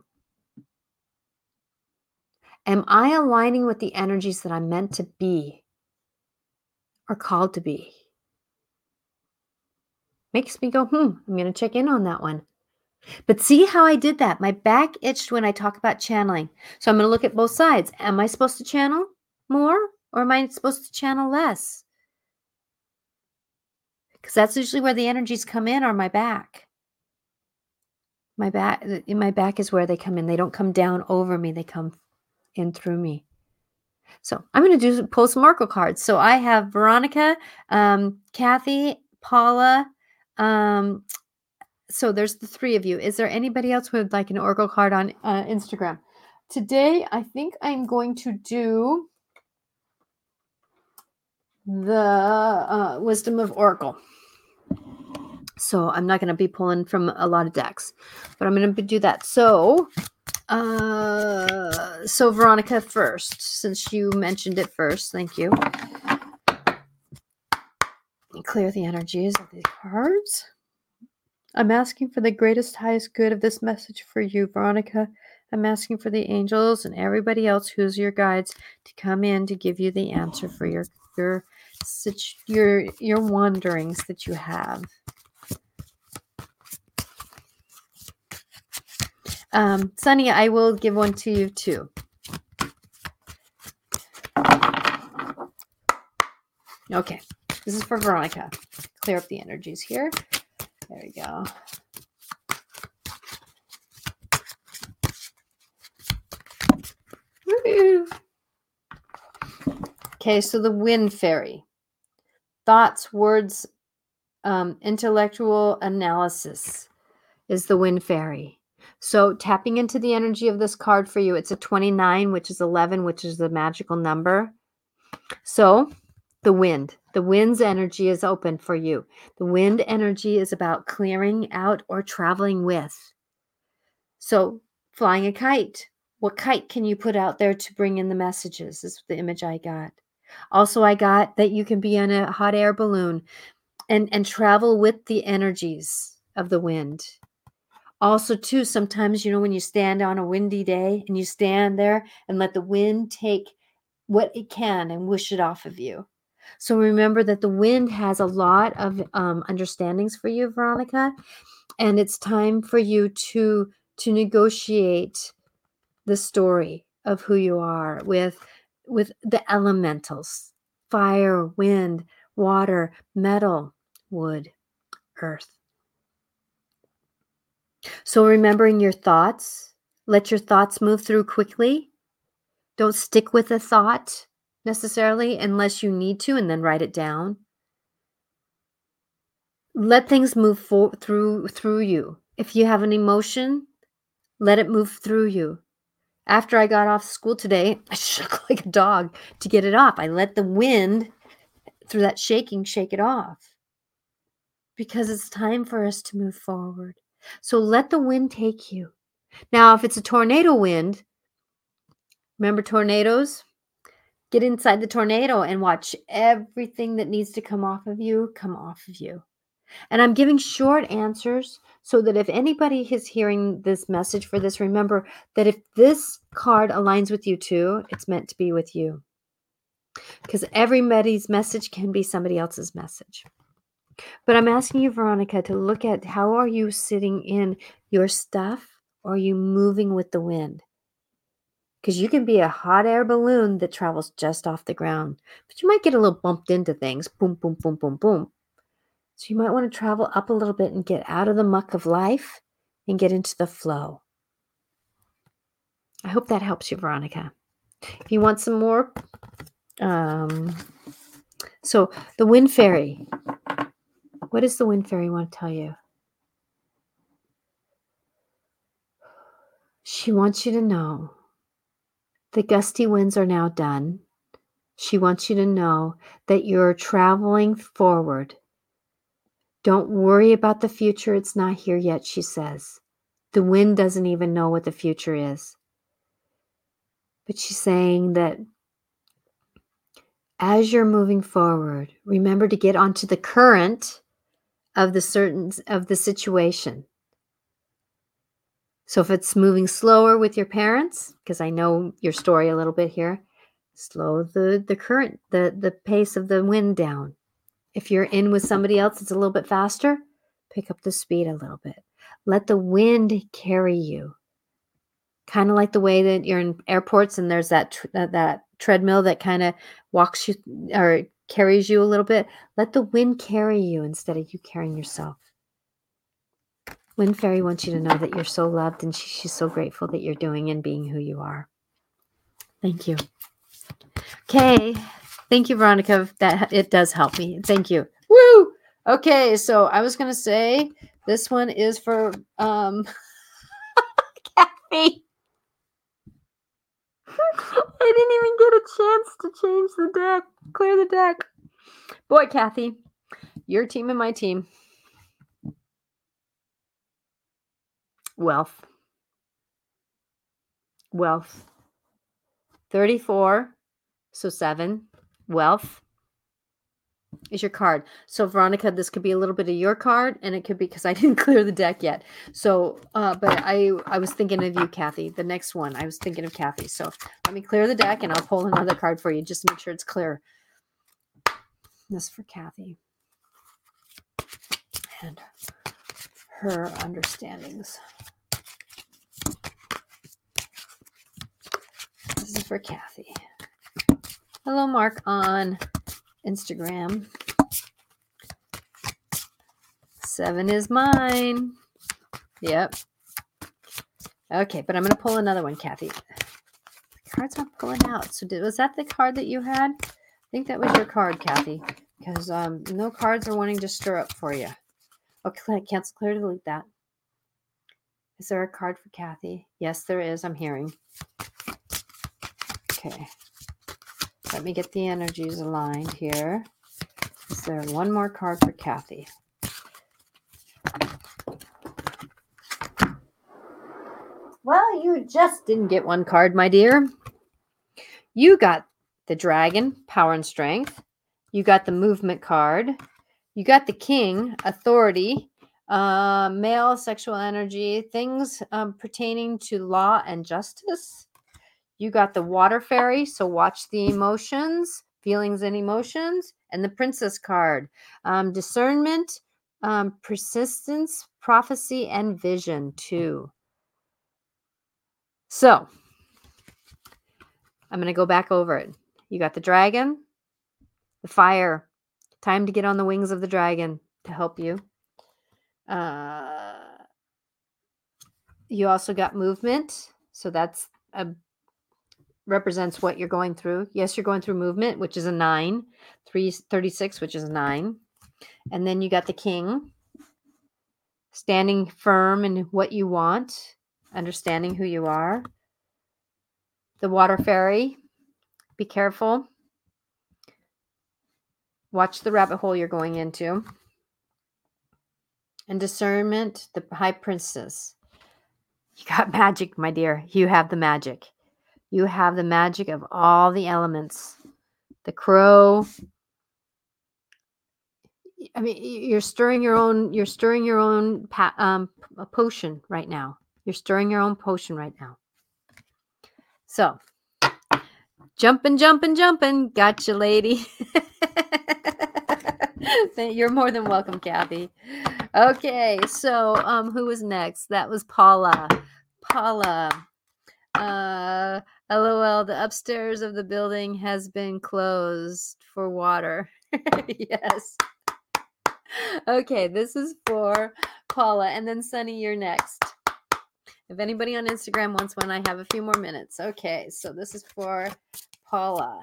Am I aligning with the energies that I'm meant to be or called to be? Makes me go, I'm going to check in on that one. But see how I did that? My back itched when I talk about channeling. So I'm going to look at both sides. Am I supposed to channel more or am I supposed to channel less? Because that's usually where the energies come in, or my back. My back is where they come in. They don't come down over me. They come in through me. So I'm going to pull some oracle cards. So I have Veronica, Kathy, Paula. So there's the three of you. Is there anybody else who would like an oracle card on Instagram? Today, I think I'm going to do the Wisdom of Oracle. So I'm not going to be pulling from a lot of decks, but I'm going to do that. So Veronica first, since you mentioned it first. Thank you. Clear the energies of these cards. I'm asking for the greatest, highest good of this message for you, Veronica. I'm asking for the angels and everybody else who's your guides to come in to give you the answer for your wanderings that you have. Sunny, I will give one to you too. Okay, this is for Veronica. Clear up the energies here. There we go. Woo-hoo. Okay, so the wind fairy. Thoughts, words, intellectual analysis is the wind fairy. So tapping into the energy of this card for you, it's a 29, which is 11, which is the magical number. So the wind's energy is open for you. The wind energy is about clearing out or traveling with. So flying a kite. What kite can you put out there to bring in the messages is the image I got. Also, I got that you can be in a hot air balloon and travel with the energies of the wind. Also, too, sometimes, when you stand on a windy day and you stand there and let the wind take what it can and wish it off of you. So remember that the wind has a lot of understandings for you, Veronica, and it's time for you to negotiate the story of who you are with the elementals: fire, wind, water, metal, wood, earth. So remembering your thoughts, let your thoughts move through quickly. Don't stick with a thought necessarily unless you need to, and then write it down. Let things move through you. If you have an emotion, let it move through you. After I got off school today, I shook like a dog to get it off. I let the wind, through that shaking, shake it off. Because it's time for us to move forward. So let the wind take you. Now, if it's a tornado wind, remember tornadoes? Get inside the tornado and watch everything that needs to come off of you come off of you. And I'm giving short answers so that if anybody is hearing this message for this, remember that if this card aligns with you too, it's meant to be with you. Because everybody's message can be somebody else's message. But I'm asking you, Veronica, to look at how are you sitting in your stuff, or are you moving with the wind? Because you can be a hot air balloon that travels just off the ground, but you might get a little bumped into things. Boom, boom, boom, boom, boom. So you might want to travel up a little bit and get out of the muck of life and get into the flow. I hope that helps you, Veronica. If you want some more, so the wind fairy. What does the wind fairy want to tell you? She wants you to know the gusty winds are now done. She wants you to know that you're traveling forward. Don't worry about the future. It's not here yet, she says. The wind doesn't even know what the future is. But she's saying that as you're moving forward, remember to get onto the current of the situation. So if it's moving slower with your parents, because I know your story a little bit here, slow the current, the pace of the wind down. If you're in with somebody else that's a little bit faster, pick up the speed a little bit. Let the wind carry you. Kind of like the way that you're in airports and there's that treadmill that kind of walks you or carries you a little bit. Let the wind carry you instead of you carrying yourself. Wind Fairy wants you to know that you're so loved and she's so grateful that you're doing and being who you are. Thank you. Okay. Thank you, Veronica. That it does help me. Thank you. Woo! Okay, so I was gonna say this one is for Kathy. I didn't even get a chance to change the deck, clear the deck. Boy, Kathy, your team and my team. Wealth. 34, so 7. Wealth is your card. So Veronica, this could be a little bit of your card, and it could be because I didn't clear the deck yet. So, but I was thinking of you, Kathy. The next one, I was thinking of Kathy. So let me clear the deck, and I'll pull another card for you just to make sure it's clear. This is for Kathy and her understandings. This is for Kathy. Hello, Mark on Instagram. 7 is mine. Yep. Okay, but I'm going to pull another one, Kathy. The card's not pulling out. So was that the card that you had? I think that was your card, Kathy, because no cards are wanting to stir up for you. Okay, cancel, clear, delete that. Is there a card for Kathy? Yes, there is. I'm hearing. Okay. Let me get the energies aligned here. Is there one more card for Kathy? Well, you just didn't get one card, my dear. You got the Dragon, Power and Strength. You got the Movement card. You got the King, Authority, male, sexual energy, things pertaining to law and justice. You got the Water Fairy, so watch the emotions, feelings and emotions, and the Princess card. Discernment, persistence, prophecy, and vision too. So, I'm going to go back over it. You got the Dragon, the Fire, time to get on the wings of the dragon to help you. You also got Movement, so that's represents what you're going through. Yes, you're going through movement, which is a 9. 336, which is a 9. And then you got the King, standing firm in what you want, understanding who you are. The Water Fairy, be careful. Watch the rabbit hole you're going into. And Discernment, the High Priestess. You got magic, my dear. You have the magic. You have the magic of all the elements. The Crow. I mean, you're stirring your own potion right now. You're stirring your own potion right now. So, jumping. Gotcha, lady. You're more than welcome, Kathy. Okay, so who was next? That was Paula. LOL, the upstairs of the building has been closed for water. Yes. Okay, this is for Paula. And then Sunny, you're next. If anybody on Instagram wants one, I have a few more minutes. Okay, so this is for Paula.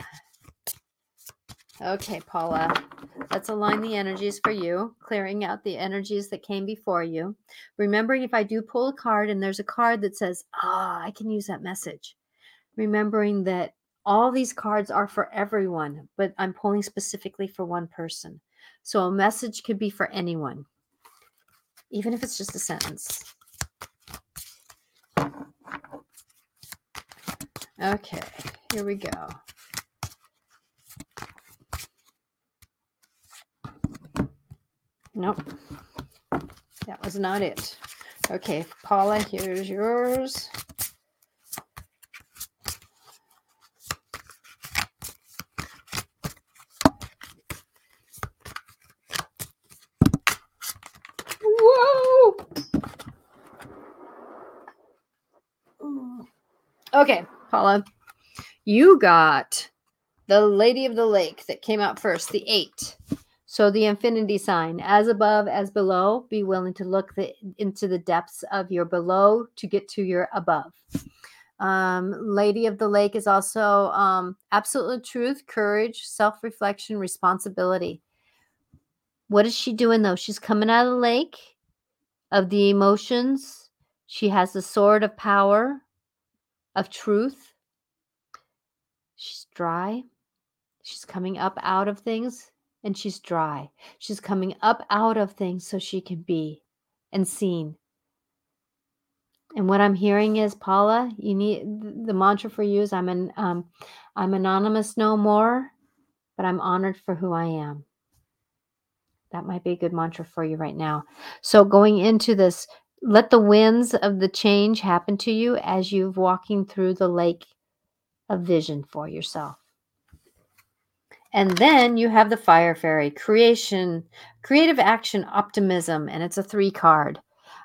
Okay, Paula, let's align the energies for you, clearing out the energies that came before you. Remembering if I do pull a card and there's a card that says, I can use that message. Remembering that all these cards are for everyone, but I'm pulling specifically for one person. So a message could be for anyone, even if it's just a sentence. Okay, here we go. Nope. That was not it. Okay, Paula, here's yours. Whoa! Okay, Paula, you got the Lady of the Lake that came out first, the 8. So the infinity sign, as above, as below, be willing to look into the depths of your below to get to your above. Lady of the Lake is also absolute truth, courage, self-reflection, responsibility. What is she doing though? She's coming out of the lake of the emotions. She has the sword of power, of truth. She's dry. She's coming up out of things and she's dry. She's coming up out of things so she can be and seen. And what I'm hearing is, Paula, you need the mantra for you is I'm anonymous no more, but I'm honored for who I am. That might be a good mantra for you right now. So going into this, let the winds of the change happen to you as you're walking through the lake of vision for yourself. And then you have the Fire Fairy, creation, creative action, optimism, and it's a 3 card.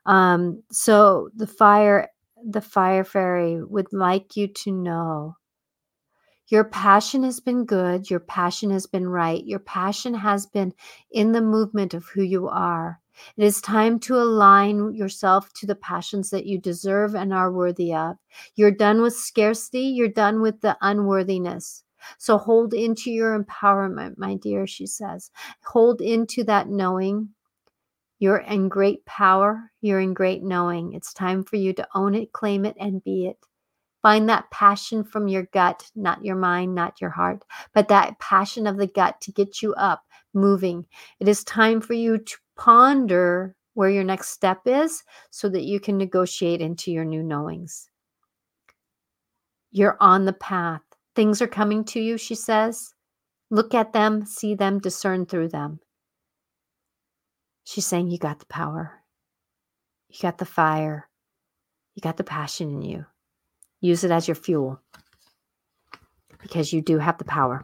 So the Fire Fairy would like you to know your passion has been good. Your passion has been right. Your passion has been in the movement of who you are. It is time to align yourself to the passions that you deserve and are worthy of. You're done with scarcity. You're done with the unworthiness. So hold into your empowerment, my dear, she says. Hold into that knowing. You're in great power. You're in great knowing. It's time for you to own it, claim it, and be it. Find that passion from your gut, not your mind, not your heart, but that passion of the gut to get you up, moving. It is time for you to ponder where your next step is so that you can negotiate into your new knowings. You're on the path. Things are coming to you, she says. Look at them, see them, discern through them. She's saying you got the power. You got the fire. You got the passion in you. Use it as your fuel because you do have the power.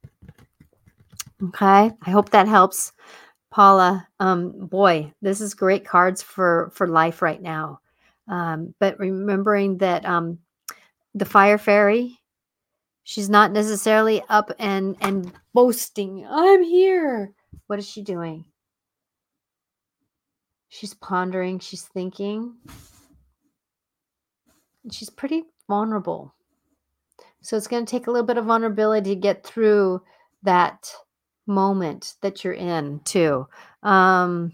Okay. I hope that helps, Paula. Boy, this is great cards for life right now. But remembering that the Fire Fairy, she's not necessarily up and boasting, I'm here. What is she doing? She's pondering, she's thinking. And she's pretty vulnerable. So it's going to take a little bit of vulnerability to get through that moment that you're in too. Oh,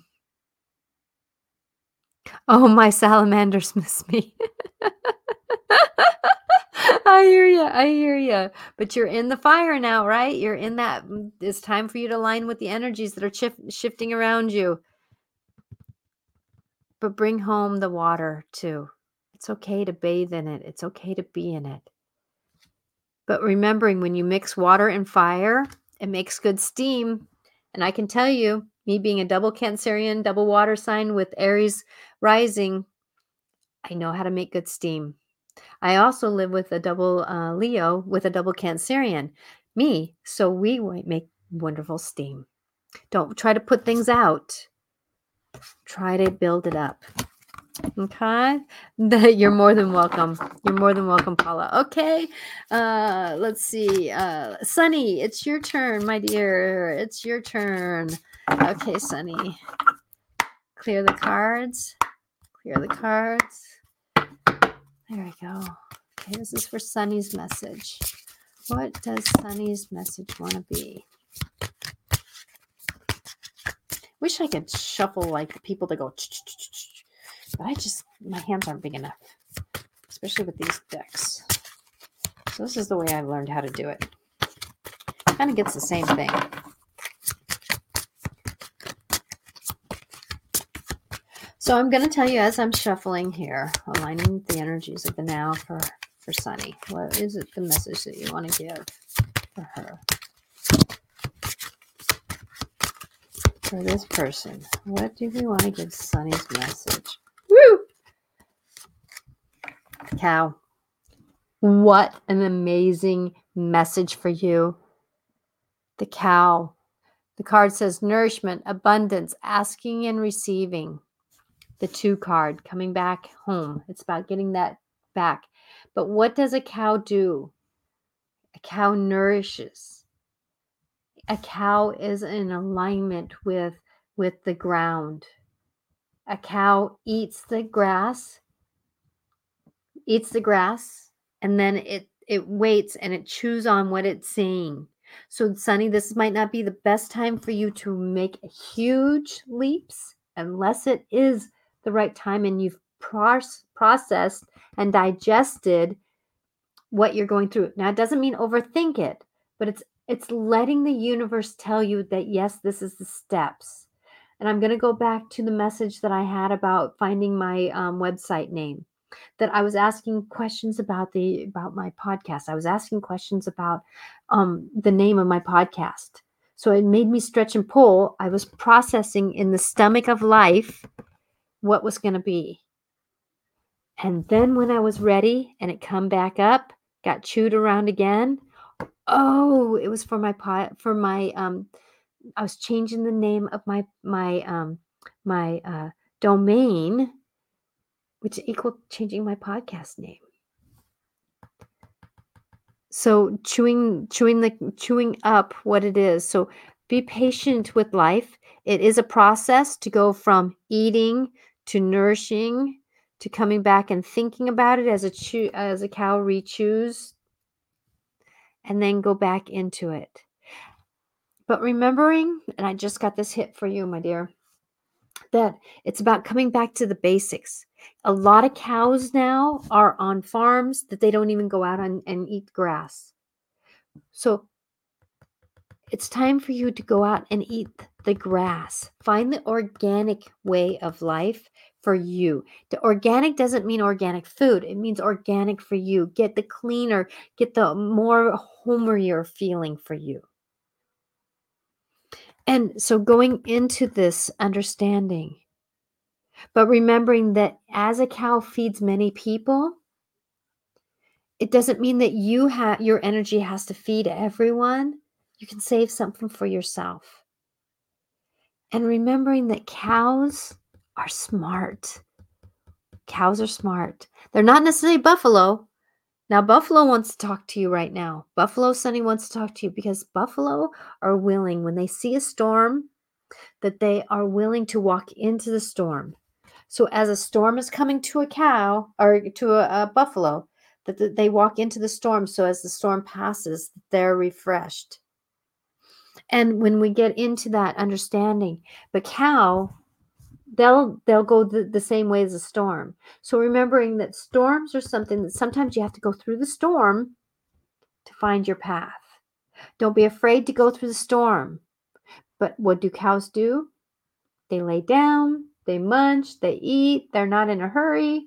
my salamanders miss me. I hear you. But you're in the fire now, right? You're in that. It's time for you to align with the energies that are shifting around you. But bring home the water too. It's okay to bathe in it. It's okay to be in it. But remembering when you mix water and fire, it makes good steam. And I can tell you, me being a double Cancerian, double water sign with Aries rising, I know how to make good steam. I also live with a double Leo with a double Cancerian, me. So we make wonderful steam. Don't try to put things out. Try to build it up. Okay. You're more than welcome. You're more than welcome, Paula. Okay. Let's see. Sunny, it's your turn, my dear. It's your turn. Okay, Sunny. Clear the cards. Clear the cards. There we go. Okay, this is for Sunny's message. What does Sunny's message want to be? Wish I could shuffle like people to go, but my hands aren't big enough, especially with these decks. So this is the way I've learned how to do it. Kind of gets the same thing. So I'm going to tell you as I'm shuffling here, aligning the energies of the now for Sunny. What is it, the message that you want to give for her? for this person. What do we want to give Sunny's message? Woo! Cow. What an amazing message for you. The cow. The card says nourishment, abundance, asking and receiving. The 2 card, coming back home. It's about getting that back. But what does a cow do? A cow nourishes. A cow is in alignment with the ground. A cow eats the grass, and then it waits and it chews on what it's saying. So, Sunny, this might not be the best time for you to make huge leaps unless it is the right time and you've processed and digested what you're going through. Now, it doesn't mean overthink it, but it's letting the universe tell you that, yes, this is the steps. And I'm going to go back to the message that I had about finding my website name, that I was asking questions about my podcast. I was asking questions about the name of my podcast. So it made me stretch and pull. I was processing in the stomach of life what was going to be. And then when I was ready and it come back up, got chewed around again. Oh, it was for my I was changing the name of my domain, which equaled changing my podcast name. So chewing up what it is. So be patient with life. It is a process to go from eating to nourishing to coming back and thinking about it as a cow re-chews, and then go back into it. But remembering, and I just got this hit for you, my dear, that it's about coming back to the basics. A lot of cows now are on farms that they don't even go out and eat grass. So it's time for you to go out and eat the grass. Find the organic way of life for you. The organic doesn't mean organic food. It means organic for you. Get the cleaner, get the more homelier feeling for you. And so going into this understanding, but remembering that as a cow feeds many people, it doesn't mean that your energy has to feed everyone. You can save something for yourself. And remembering that cows are smart. Cows are smart. They're not necessarily buffalo. Now, buffalo wants to talk to you right now. Buffalo Sunny wants to talk to you because buffalo are willing, when they see a storm, that they are willing to walk into the storm. So as a storm is coming to a cow or to a buffalo, that they walk into the storm. So as the storm passes, they're refreshed. And when we get into that understanding, the cow, they'll go the same way as a storm. So remembering that storms are something that sometimes you have to go through the storm to find your path. Don't be afraid to go through the storm. But what do cows do? They lay down, they munch, they eat. They're not in a hurry.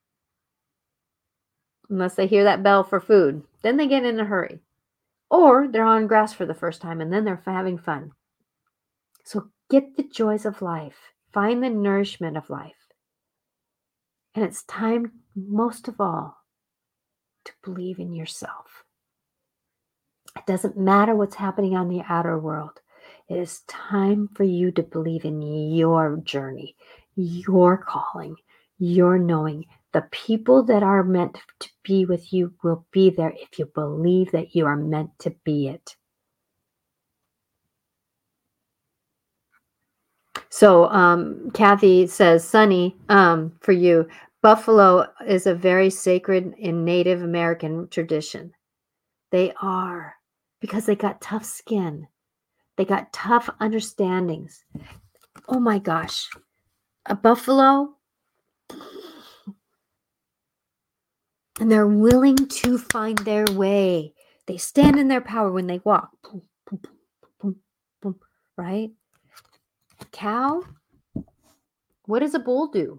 Unless they hear that bell for food. Then they get in a hurry. Or they're on grass for the first time and then they're having fun. So get the joys of life. Find the nourishment of life. And it's time, most of all, to believe in yourself. It doesn't matter what's happening on the outer world. It is time for you to believe in your journey, your calling, your knowing. The people that are meant to be with you will be there if you believe that you are meant to be it. So Kathy says, Sunny, for you, buffalo is a very sacred in Native American tradition. They are, because they got tough skin. They got tough understandings. Oh my gosh. A buffalo, and they're willing to find their way. They stand in their power when they walk. Boom, boom, boom, boom, boom, right? A cow, what does a bull do?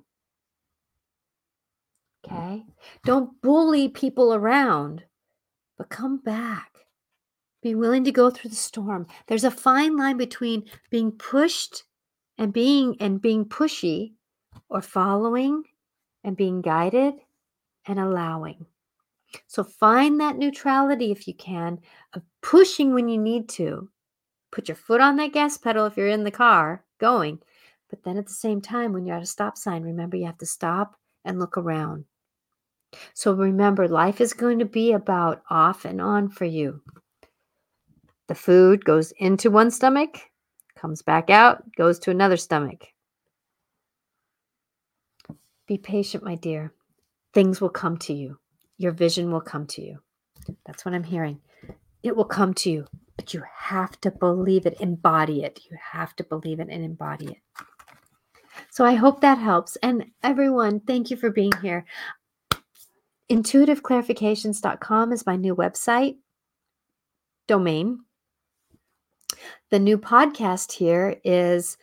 Okay? Don't bully people around, but come back. Be willing to go through the storm. There's a fine line between being pushed and being pushy, or following and being guided and allowing. So find that neutrality if you can, of pushing when you need to. Put your foot on that gas pedal if you're in the car going. But then at the same time, when you're at a stop sign, remember you have to stop and look around. So remember, life is going to be about off and on for you. The food goes into one stomach, comes back out, goes to another stomach. Be patient, my dear. Things will come to you. Your vision will come to you. That's what I'm hearing. It will come to you, but you have to believe it, embody it. You have to believe it and embody it. So I hope that helps. And everyone, thank you for being here. Intuitiveclarifications.com is my new website domain. The new podcast here is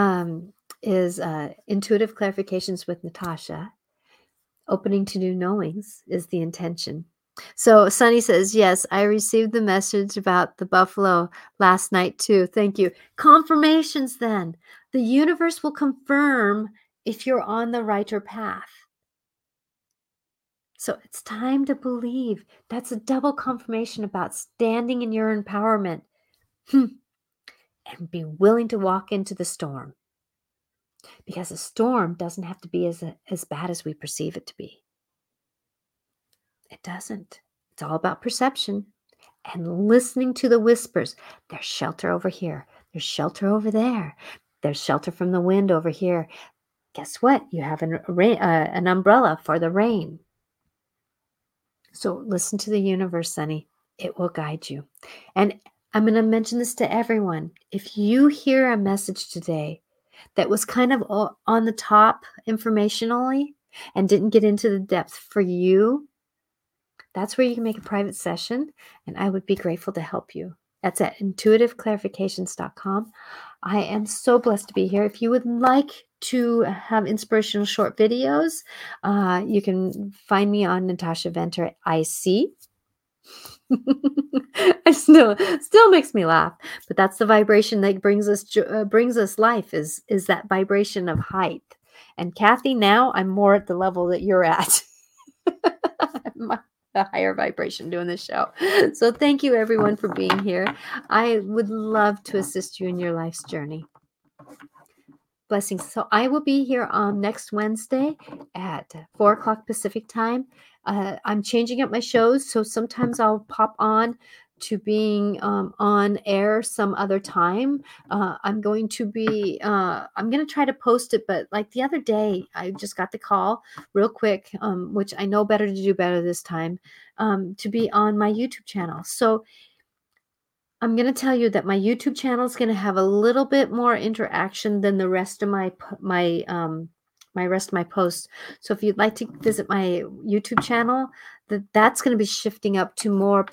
Intuitive Clarifications with Natasha. Opening to new knowings is the intention. So Sunny says, yes, I received the message about the buffalo last night too. Thank you. Confirmations then. The universe will confirm if you're on the right path. So it's time to believe. That's a double confirmation about standing in your empowerment and be willing to walk into the storm. Because a storm doesn't have to be as bad as we perceive it to be. It doesn't. It's all about perception and listening to the whispers. There's shelter over here. There's shelter over there. There's shelter from the wind over here. Guess what? You have an umbrella for the rain. So listen to the universe, Sunny. It will guide you. And I'm going to mention this to everyone. If you hear a message today that was kind of on the top informationally and didn't get into the depth for you, that's where you can make a private session, and I would be grateful to help you. That's at intuitiveclarifications.com. I am so blessed to be here. If you would like to have inspirational short videos, you can find me on Natasha Venter IC. It still makes me laugh, but that's the vibration that brings us life. Is that vibration of height? And Kathy, now I'm more at the level that you're at. A higher vibration doing this show. So thank you everyone for being here. I would love to assist you in your life's journey. Blessings. So I will be here on next Wednesday at 4 o'clock Pacific time. I'm changing up my shows, so sometimes I'll pop on to being on air some other time. I'm going to try to post it, but like the other day, I just got the call real quick, which I know better to do better this time, to be on my YouTube channel. So I'm going to tell you that my YouTube channel is going to have a little bit more interaction than the rest of my posts. So if you'd like to visit my YouTube channel, that's going to be shifting up to more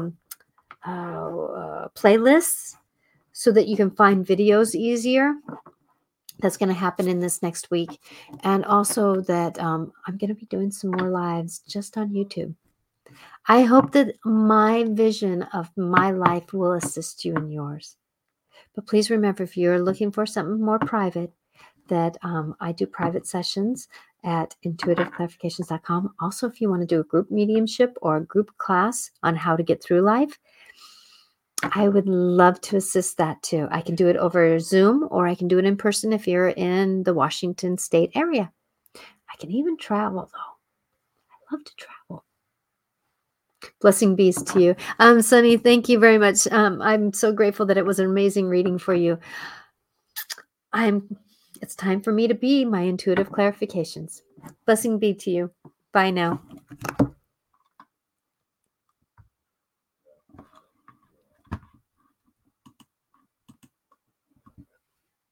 playlists so that you can find videos easier. That's going to happen in this next week. And also that I'm going to be doing some more lives just on YouTube. I hope that my vision of my life will assist you in yours. But please remember, if you're looking for something more private, that I do private sessions at intuitiveclarifications.com. Also, if you want to do a group mediumship or a group class on how to get through life, I would love to assist that too. I can do it over Zoom, or I can do it in person if you're in the Washington State area. I can even travel, though. I love to travel. Blessing bees to you. Sunny, thank you very much. I'm so grateful that it was an amazing reading for you. It's time for me to be my intuitive clarifications. Blessing be to you. Bye now.